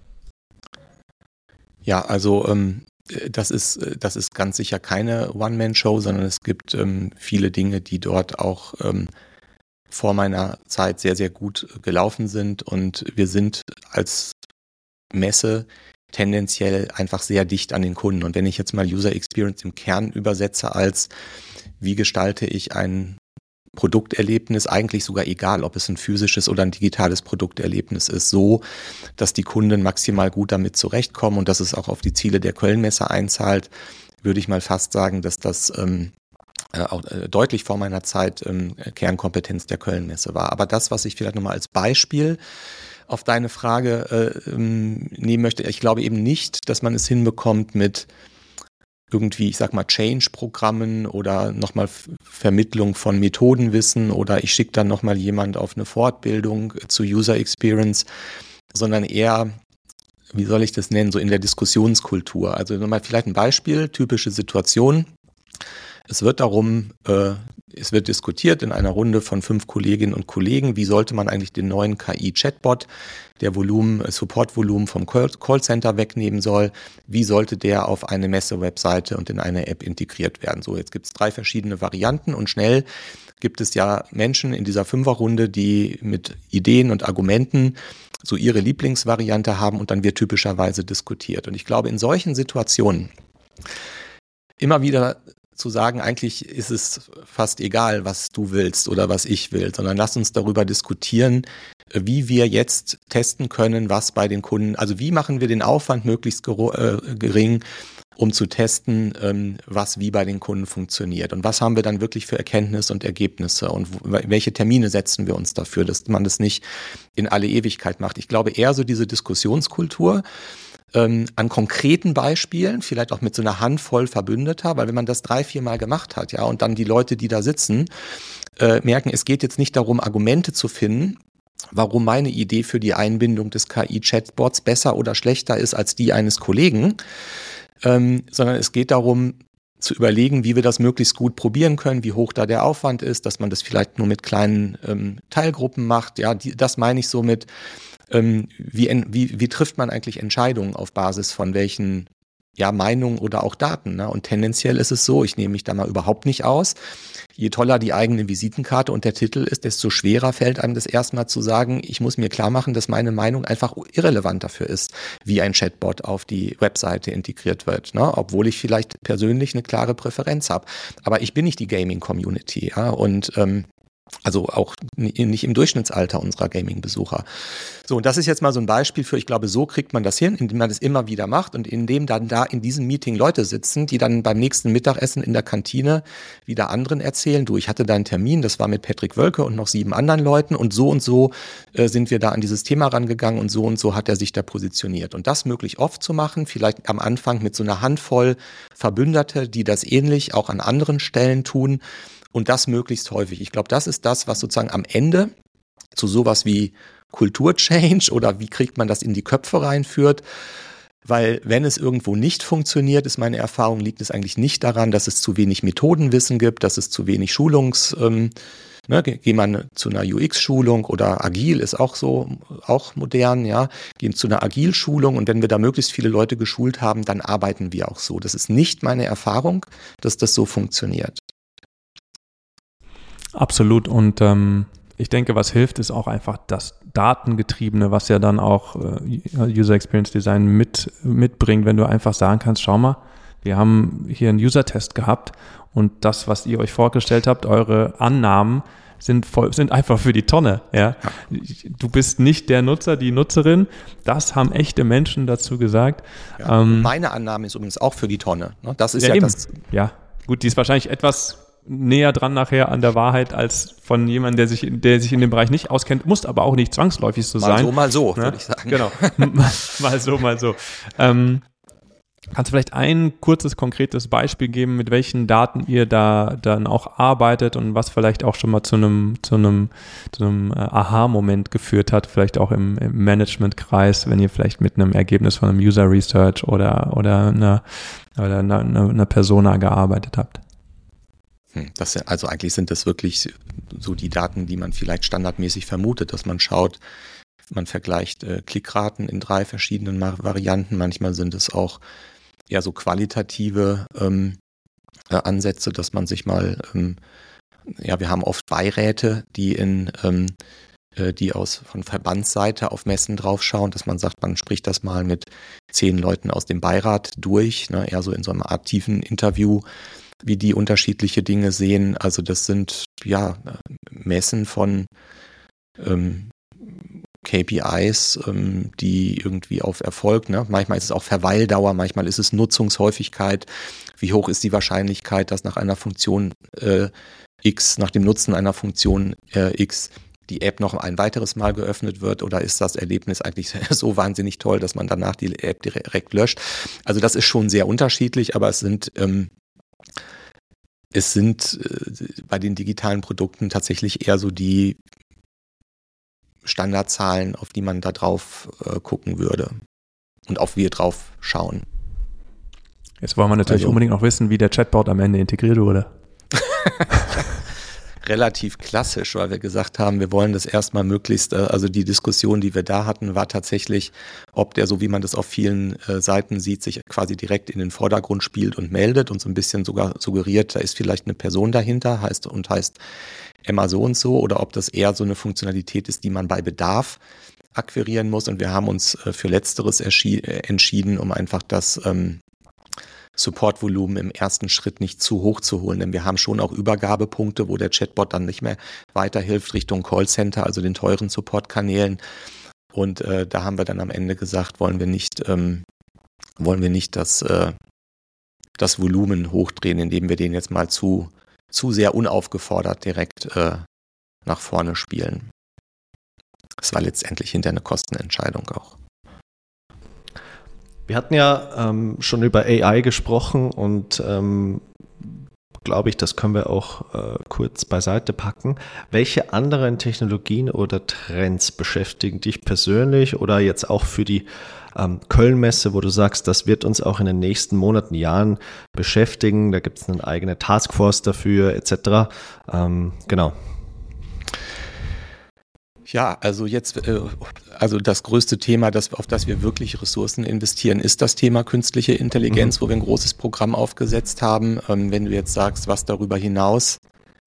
Ja, also ähm, das ist das ist ganz sicher keine One-Man-Show, sondern es gibt ähm, viele Dinge, die dort auch ähm, vor meiner Zeit sehr, sehr gut gelaufen sind. Und wir sind als Messe tendenziell einfach sehr dicht an den Kunden. Und wenn ich jetzt mal User Experience im Kern übersetze als, wie gestalte ich ein Produkterlebnis, eigentlich sogar egal, ob es ein physisches oder ein digitales Produkterlebnis ist, so, dass die Kunden maximal gut damit zurechtkommen und dass es auch auf die Ziele der Köln-Messe einzahlt, würde ich mal fast sagen, dass das ähm, äh, auch äh, deutlich vor meiner Zeit ähm, Kernkompetenz der Köln-Messe war. Aber das, was ich vielleicht nochmal als Beispiel auf deine Frage äh, ähm, nehmen möchte, ich glaube eben nicht, dass man es hinbekommt mit irgendwie, ich sag mal, Change-Programmen oder nochmal Vermittlung von Methodenwissen oder ich schicke dann nochmal jemand auf eine Fortbildung zu User Experience, sondern eher, wie soll ich das nennen, so in der Diskussionskultur. Also nochmal vielleicht ein Beispiel, typische Situation. Es wird darum, äh, es wird diskutiert in einer Runde von fünf Kolleginnen und Kollegen, wie sollte man eigentlich den neuen K I-Chatbot, der Volumen, Supportvolumen vom Callcenter wegnehmen soll, wie sollte der auf eine Messe-Webseite und in eine App integriert werden. So, jetzt gibt es drei verschiedene Varianten und schnell gibt es ja Menschen in dieser Fünferrunde, die mit Ideen und Argumenten so ihre Lieblingsvariante haben und dann wird typischerweise diskutiert. Und ich glaube, in solchen Situationen immer wieder zu sagen, eigentlich ist es fast egal, was du willst oder was ich will, sondern lass uns darüber diskutieren, wie wir jetzt testen können, was bei den Kunden, also wie machen wir den Aufwand möglichst gering, um zu testen, was wie bei den Kunden funktioniert und was haben wir dann wirklich für Erkenntnisse und Ergebnisse und welche Termine setzen wir uns dafür, dass man das nicht in alle Ewigkeit macht. Ich glaube eher so diese Diskussionskultur, Ähm, an konkreten Beispielen, vielleicht auch mit so einer Handvoll Verbündeter, weil wenn man das drei, vier Mal gemacht hat, ja, und dann die Leute, die da sitzen, äh, merken, es geht jetzt nicht darum, Argumente zu finden, warum meine Idee für die Einbindung des K I-Chatbots besser oder schlechter ist als die eines Kollegen, ähm, sondern es geht darum, zu überlegen, wie wir das möglichst gut probieren können, wie hoch da der Aufwand ist, dass man das vielleicht nur mit kleinen ähm, Teilgruppen macht. Ja, die, das meine ich so mit, ähm, wie, wie, wie trifft man eigentlich Entscheidungen auf Basis von welchen ja, Meinungen oder auch Daten. Ne? Und tendenziell ist es so, ich nehme mich da mal überhaupt nicht aus. Je toller die eigene Visitenkarte und der Titel ist, desto schwerer fällt einem das erstmal zu sagen, ich muss mir klar machen, dass meine Meinung einfach irrelevant dafür ist, wie ein Chatbot auf die Webseite integriert wird. Ne? Obwohl ich vielleicht persönlich eine klare Präferenz habe. Aber ich bin nicht die Gaming-Community. Ja? Und ähm, Also auch nicht im Durchschnittsalter unserer Gaming-Besucher. So, und das ist jetzt mal so ein Beispiel für, ich glaube, so kriegt man das hin, indem man das immer wieder macht und indem dann da in diesem Meeting Leute sitzen, die dann beim nächsten Mittagessen in der Kantine wieder anderen erzählen, du, ich hatte da einen Termin, das war mit Patrick Wölke und noch sieben anderen Leuten und so und so äh, sind wir da an dieses Thema rangegangen und so und so hat er sich da positioniert. Und das möglichst oft zu machen, vielleicht am Anfang mit so einer Handvoll Verbündete, die das ähnlich auch an anderen Stellen tun, und das möglichst häufig. Ich glaube, das ist das, was sozusagen am Ende zu sowas wie Kulturchange oder wie kriegt man das in die Köpfe reinführt. Weil wenn es irgendwo nicht funktioniert, ist meine Erfahrung, liegt es eigentlich nicht daran, dass es zu wenig Methodenwissen gibt, dass es zu wenig Schulungs... Ähm, ne, geht man zu einer U X-Schulung oder Agil ist auch so, auch modern, ja, gehen zu einer Agil-Schulung und wenn wir da möglichst viele Leute geschult haben, dann arbeiten wir auch so. Das ist nicht meine Erfahrung, dass das so funktioniert. Absolut. Und ähm, ich denke, was hilft, ist auch einfach das Datengetriebene, was ja dann auch äh, User Experience Design mit, mitbringt, wenn du einfach sagen kannst, schau mal, wir haben hier einen User-Test gehabt und das, was ihr euch vorgestellt habt, eure Annahmen sind voll, sind einfach für die Tonne. Ja? Du bist nicht der Nutzer, die Nutzerin. Das haben echte Menschen dazu gesagt. Ja, ähm, meine Annahme ist übrigens auch für die Tonne. Das ist ja, ja eben. das. Ja, gut, die ist wahrscheinlich etwas näher dran nachher an der Wahrheit als von jemandem, der sich, der sich in dem Bereich nicht auskennt, muss aber auch nicht zwangsläufig so mal sein. Mal so, mal so, ja? würde ich sagen. Genau, mal so, mal so. Ähm, kannst du vielleicht ein kurzes, konkretes Beispiel geben, mit welchen Daten ihr da dann auch arbeitet und was vielleicht auch schon mal zu einem, zu einem, zu einem Aha-Moment geführt hat, vielleicht auch im, im Managementkreis, wenn ihr vielleicht mit einem Ergebnis von einem User Research oder, oder einer, oder einer, einer Persona gearbeitet habt? Das, also eigentlich sind das wirklich so die Daten, die man vielleicht standardmäßig vermutet, dass man schaut, man vergleicht äh, Klickraten in drei verschiedenen Varianten. Manchmal sind es auch eher so qualitative ähm, äh, Ansätze, dass man sich mal, ähm, ja, wir haben oft Beiräte, die in ähm, äh, die aus von Verbandsseite auf Messen draufschauen, dass man sagt, man spricht das mal mit zehn Leuten aus dem Beirat durch, ne, eher so in so einem Art tiefen Interview, wie die unterschiedliche Dinge sehen. Also das sind ja Messen von ähm, K P Is, ähm, die irgendwie auf Erfolg, ne? Manchmal ist es auch Verweildauer, manchmal ist es Nutzungshäufigkeit. Wie hoch ist die Wahrscheinlichkeit, dass nach einer Funktion äh, X, nach dem Nutzen einer Funktion äh, X die App noch ein weiteres Mal geöffnet wird oder ist das Erlebnis eigentlich so wahnsinnig toll, dass man danach die App direkt löscht? Also das ist schon sehr unterschiedlich, aber es sind ähm, Es sind äh, bei den digitalen Produkten tatsächlich eher so die Standardzahlen, auf die man da drauf äh, gucken würde und auf wir drauf schauen. Jetzt wollen wir natürlich also, unbedingt noch wissen, wie der Chatbot am Ende integriert wurde. Relativ klassisch, weil wir gesagt haben, wir wollen das erstmal möglichst, also die Diskussion, die wir da hatten, war tatsächlich, ob der, so wie man das auf vielen äh, Seiten sieht, sich quasi direkt in den Vordergrund spielt und meldet und so ein bisschen sogar suggeriert, da ist vielleicht eine Person dahinter, heißt und heißt Emma so und so, oder ob das eher so eine Funktionalität ist, die man bei Bedarf akquirieren muss. Und wir haben uns äh, für Letzteres erschi- äh, entschieden, um einfach das ähm, Supportvolumen im ersten Schritt nicht zu hoch zu holen, denn wir haben schon auch Übergabepunkte, wo der Chatbot dann nicht mehr weiterhilft Richtung Callcenter, also den teuren Supportkanälen. Und äh, da haben wir dann am Ende gesagt, wollen wir nicht, ähm, wollen wir nicht das, äh, das Volumen hochdrehen, indem wir den jetzt mal zu, zu sehr unaufgefordert direkt äh, nach vorne spielen. Das war letztendlich hinter eine Kostenentscheidung auch. Wir hatten ja ähm, schon über A I gesprochen und ähm, glaube ich, das können wir auch äh, kurz beiseite packen. Welche anderen Technologien oder Trends beschäftigen dich persönlich oder jetzt auch für die ähm, Köln-Messe, wo du sagst, das wird uns auch in den nächsten Monaten, Jahren beschäftigen? Da gibt es eine eigene Taskforce dafür et cetera. Ähm, genau. Ja, also jetzt, äh, also das größte Thema, das, auf das wir wirklich Ressourcen investieren, ist das Thema künstliche Intelligenz, mhm. wo wir ein großes Programm aufgesetzt haben. Ähm, wenn du jetzt sagst, was darüber hinaus,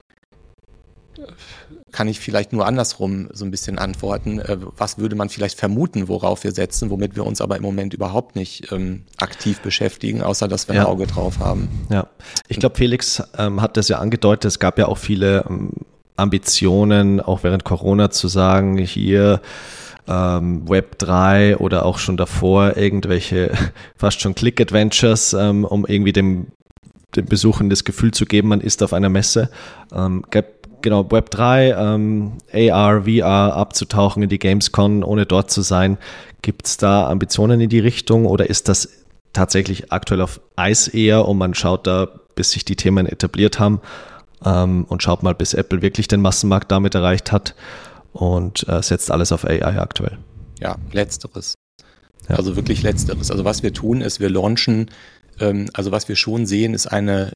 kann ich vielleicht nur andersrum so ein bisschen antworten. Äh, was würde man vielleicht vermuten, worauf wir setzen, womit wir uns aber im Moment überhaupt nicht ähm, aktiv beschäftigen, außer dass wir ja. ein Auge drauf haben. Ja, ich glaube, Felix ähm, hat das ja angedeutet, es gab ja auch viele ähm, Ambitionen, auch während Corona zu sagen, hier ähm, Web drei oder auch schon davor irgendwelche fast schon Click-Adventures, ähm, um irgendwie dem, dem Besuchern das Gefühl zu geben, man ist auf einer Messe. Ähm, genau, Web drei, ähm, A R, V R abzutauchen in die Gamescom, ohne dort zu sein. Gibt es da Ambitionen in die Richtung oder ist das tatsächlich aktuell auf Eis eher und man schaut da, bis sich die Themen etabliert haben ähm, und schaut mal, bis Apple wirklich den Massenmarkt damit erreicht hat und äh, setzt alles auf A I aktuell? Ja, letzteres. Ja. Also wirklich letzteres. Also was wir tun ist, wir launchen, ähm, also was wir schon sehen, ist eine,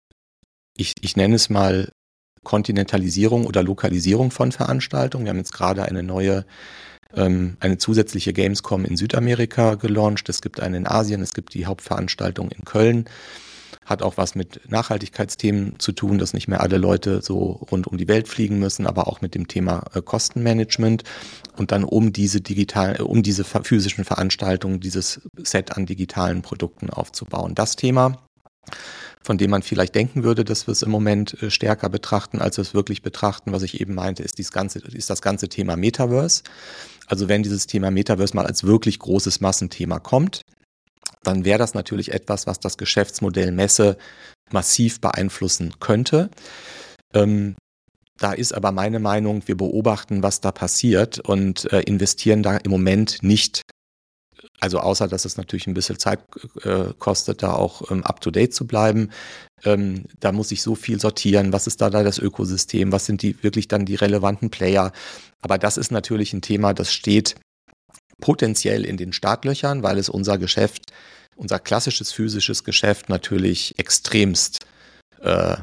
ich, ich nenne es mal Kontinentalisierung oder Lokalisierung von Veranstaltungen. Wir haben jetzt gerade eine neue, ähm, eine zusätzliche Gamescom in Südamerika gelauncht. Es gibt eine in Asien, es gibt die Hauptveranstaltung in Köln. Hat auch was mit Nachhaltigkeitsthemen zu tun, dass nicht mehr alle Leute so rund um die Welt fliegen müssen, aber auch mit dem Thema äh, Kostenmanagement und dann um diese digitalen, um diese physischen Veranstaltungen, dieses Set an digitalen Produkten aufzubauen. Das Thema, von dem man vielleicht denken würde, dass wir es im Moment äh, stärker betrachten, als wir es wirklich betrachten, was ich eben meinte, ist, dieses ganze, ist das ganze Thema Metaverse. Also wenn dieses Thema Metaverse mal als wirklich großes Massenthema kommt, dann wäre das natürlich etwas, was das Geschäftsmodell Messe massiv beeinflussen könnte. Ähm, da ist aber meine Meinung, wir beobachten, was da passiert und äh, investieren da im Moment nicht. Also außer, dass es natürlich ein bisschen Zeit äh, kostet, da auch ähm, up-to-date zu bleiben. Ähm, da muss ich so viel sortieren. Was ist da, da das Ökosystem? Was sind die wirklich dann die relevanten Player? Aber das ist natürlich ein Thema, das steht potenziell in den Startlöchern, weil es unser Geschäft, unser klassisches physisches Geschäft natürlich extremst äh,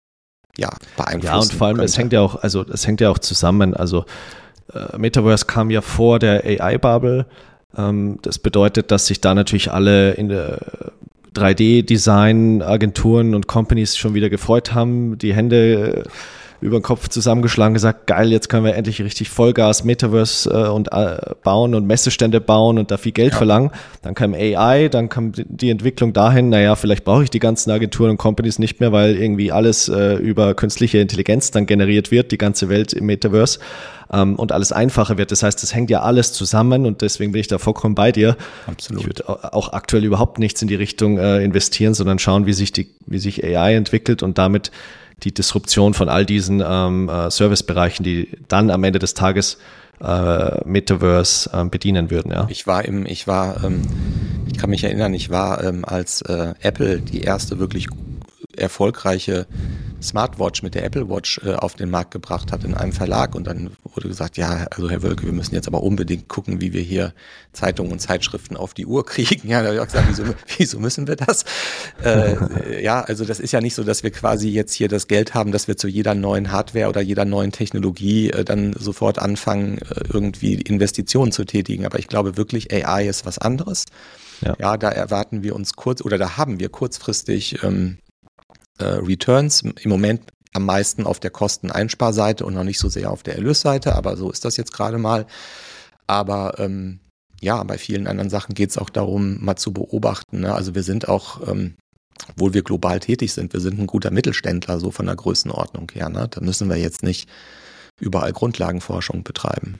ja, beeinflussen Ja, und vor allem, könnte. es hängt ja auch, also es hängt ja auch zusammen. Also äh, Metaverse kam ja vor der A I-Bubble. Ähm, das bedeutet, dass sich da natürlich alle in der drei D-Design-Agenturen und Companies schon wieder gefreut haben, die Hände äh, über den Kopf zusammengeschlagen, gesagt, geil, jetzt können wir endlich richtig Vollgas Metaverse äh, und äh, bauen und Messestände bauen und da viel Geld ja. verlangen. Dann kam A I, dann kam die Entwicklung dahin, naja, vielleicht brauche ich die ganzen Agenturen und Companies nicht mehr, weil irgendwie alles äh, über künstliche Intelligenz dann generiert wird, die ganze Welt im Metaverse ähm, und alles einfacher wird. Das heißt, das hängt ja alles zusammen und deswegen bin ich da vollkommen bei dir. Absolut. Ich würde auch aktuell überhaupt nichts in die Richtung äh, investieren, sondern schauen, wie sich die, wie sich A I entwickelt und damit die Disruption von all diesen ähm, äh, Servicebereichen, die dann am Ende des Tages äh, Metaverse äh, bedienen würden. Ja. Ich war im, ich war, ähm, ich kann mich erinnern, ich war ähm, als äh, Apple die erste wirklich erfolgreiche Smartwatch mit der Apple Watch äh, auf den Markt gebracht hat in einem Verlag und dann wurde gesagt, ja, also Herr Wölke, wir müssen jetzt aber unbedingt gucken, wie wir hier Zeitungen und Zeitschriften auf die Uhr kriegen. Ja, da habe ich auch gesagt, wieso, wieso müssen wir das? Äh, ja, also das ist ja nicht so, dass wir quasi jetzt hier das Geld haben, dass wir zu jeder neuen Hardware oder jeder neuen Technologie äh, dann sofort anfangen, äh, irgendwie Investitionen zu tätigen. Aber ich glaube wirklich, A I ist was anderes. Ja, ja da erwarten wir uns kurz oder da haben wir kurzfristig ähm, Returns, im Moment am meisten auf der Kosteneinsparseite und noch nicht so sehr auf der Erlösseite, aber so ist das jetzt gerade mal. Aber ähm, ja, bei vielen anderen Sachen geht es auch darum, mal zu beobachten. Ne? Also wir sind auch, ähm, obwohl wir global tätig sind, wir sind ein guter Mittelständler, so von der Größenordnung her. Ne? Da müssen wir jetzt nicht überall Grundlagenforschung betreiben.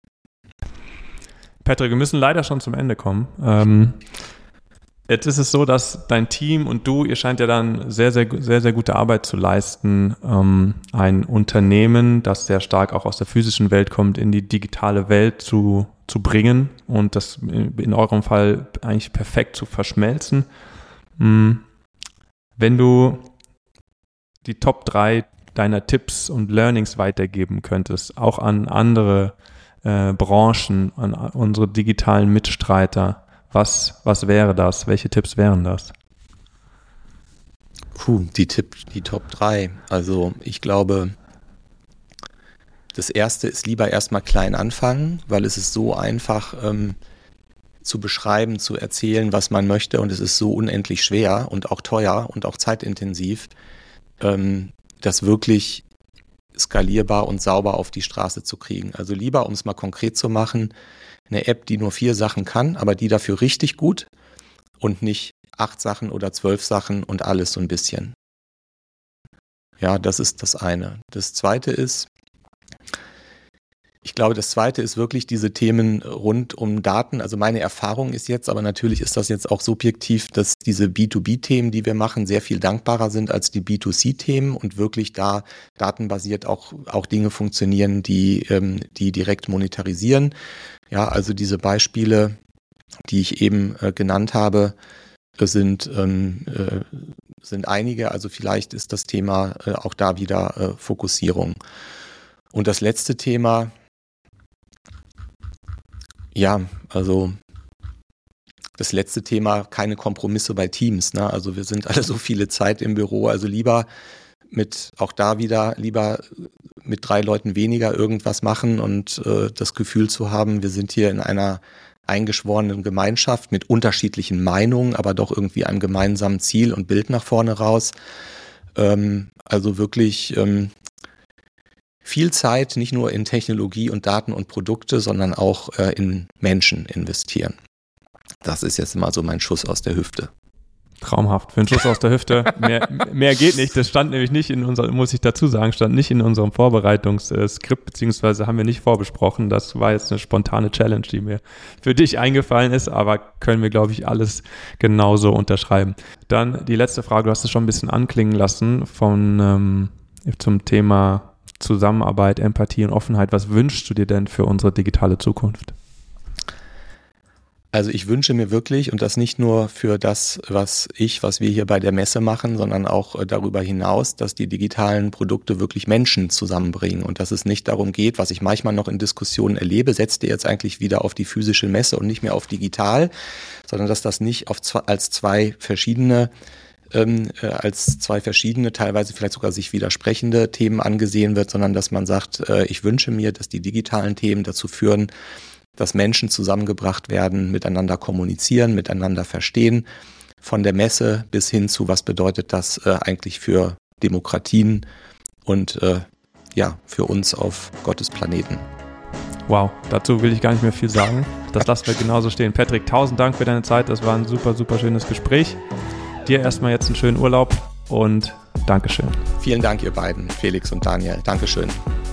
Patrick, wir müssen leider schon zum Ende kommen. Ähm Jetzt ist es so, dass dein Team und du, ihr scheint ja dann sehr, sehr, sehr, sehr gute Arbeit zu leisten, ähm, ein Unternehmen, das sehr stark auch aus der physischen Welt kommt, in die digitale Welt zu, zu bringen und das in eurem Fall eigentlich perfekt zu verschmelzen. Wenn du die Top drei deiner Tipps und Learnings weitergeben könntest, auch an andere äh, Branchen, an unsere digitalen Mitstreiter, Was, was wäre das? Welche Tipps wären das? Puh, die Tipp, die Top drei. Also ich glaube, das erste ist lieber erstmal klein anfangen, weil es ist so einfach ähm, zu beschreiben, zu erzählen, was man möchte und es ist so unendlich schwer und auch teuer und auch zeitintensiv, ähm, das wirklich skalierbar und sauber auf die Straße zu kriegen. Also lieber, um es mal konkret zu machen, eine App, die nur vier Sachen kann, aber die dafür richtig gut und nicht acht Sachen oder zwölf Sachen und alles so ein bisschen. Ja, das ist das eine. Das zweite ist, Ich glaube, das Zweite ist wirklich diese Themen rund um Daten. Also meine Erfahrung ist jetzt, aber natürlich ist das jetzt auch subjektiv, dass diese B zwei B-Themen, die wir machen, sehr viel dankbarer sind als die B zwei C-Themen und wirklich da datenbasiert auch, auch Dinge funktionieren, die, ähm, die direkt monetarisieren. Ja, also diese Beispiele, die ich eben äh, genannt habe, sind, ähm, äh, sind einige. Also vielleicht ist das Thema äh, auch da wieder äh, Fokussierung. Und das letzte Thema, ja, also das letzte Thema, keine Kompromisse bei Teams. Ne? Also wir sind alle so viele Zeit im Büro, also lieber mit, auch da wieder, lieber mit drei Leuten weniger irgendwas machen und äh, das Gefühl zu haben, wir sind hier in einer eingeschworenen Gemeinschaft mit unterschiedlichen Meinungen, aber doch irgendwie einem gemeinsamen Ziel und Bild nach vorne raus. Ähm, also wirklich ähm, viel Zeit, nicht nur in Technologie und Daten und Produkte, sondern auch äh, in Menschen investieren. Das ist jetzt mal so mein Schuss aus der Hüfte. Traumhaft. Für einen Schuss aus der Hüfte. Mehr, mehr geht nicht. Das stand nämlich nicht in unserem, muss ich dazu sagen, stand nicht in unserem Vorbereitungsskript, beziehungsweise haben wir nicht vorbesprochen. Das war jetzt eine spontane Challenge, die mir für dich eingefallen ist, aber können wir, glaube ich, alles genauso unterschreiben. Dann die letzte Frage, du hast es schon ein bisschen anklingen lassen von ähm, zum Thema Zusammenarbeit, Empathie und Offenheit. Was wünschst du dir denn für unsere digitale Zukunft? Also ich wünsche mir wirklich, und das nicht nur für das, was ich, was wir hier bei der Messe machen, sondern auch darüber hinaus, dass die digitalen Produkte wirklich Menschen zusammenbringen und dass es nicht darum geht, was ich manchmal noch in Diskussionen erlebe, setzt ihr jetzt eigentlich wieder auf die physische Messe und nicht mehr auf digital, sondern dass das nicht auf zwei, als zwei verschiedene ähm, äh, als zwei verschiedene, teilweise vielleicht sogar sich widersprechende Themen angesehen wird, sondern dass man sagt, äh, ich wünsche mir, dass die digitalen Themen dazu führen, dass Menschen zusammengebracht werden, miteinander kommunizieren, miteinander verstehen, von der Messe bis hin zu, was bedeutet das äh, eigentlich für Demokratien und äh, ja, für uns auf Gottes Planeten. Wow, dazu will ich gar nicht mehr viel sagen. Das lassen wir genauso stehen. Patrick, tausend Dank für deine Zeit. Das war ein super, super schönes Gespräch. Dir erstmal jetzt einen schönen Urlaub und Dankeschön. Vielen Dank, ihr beiden, Felix und Daniel. Dankeschön.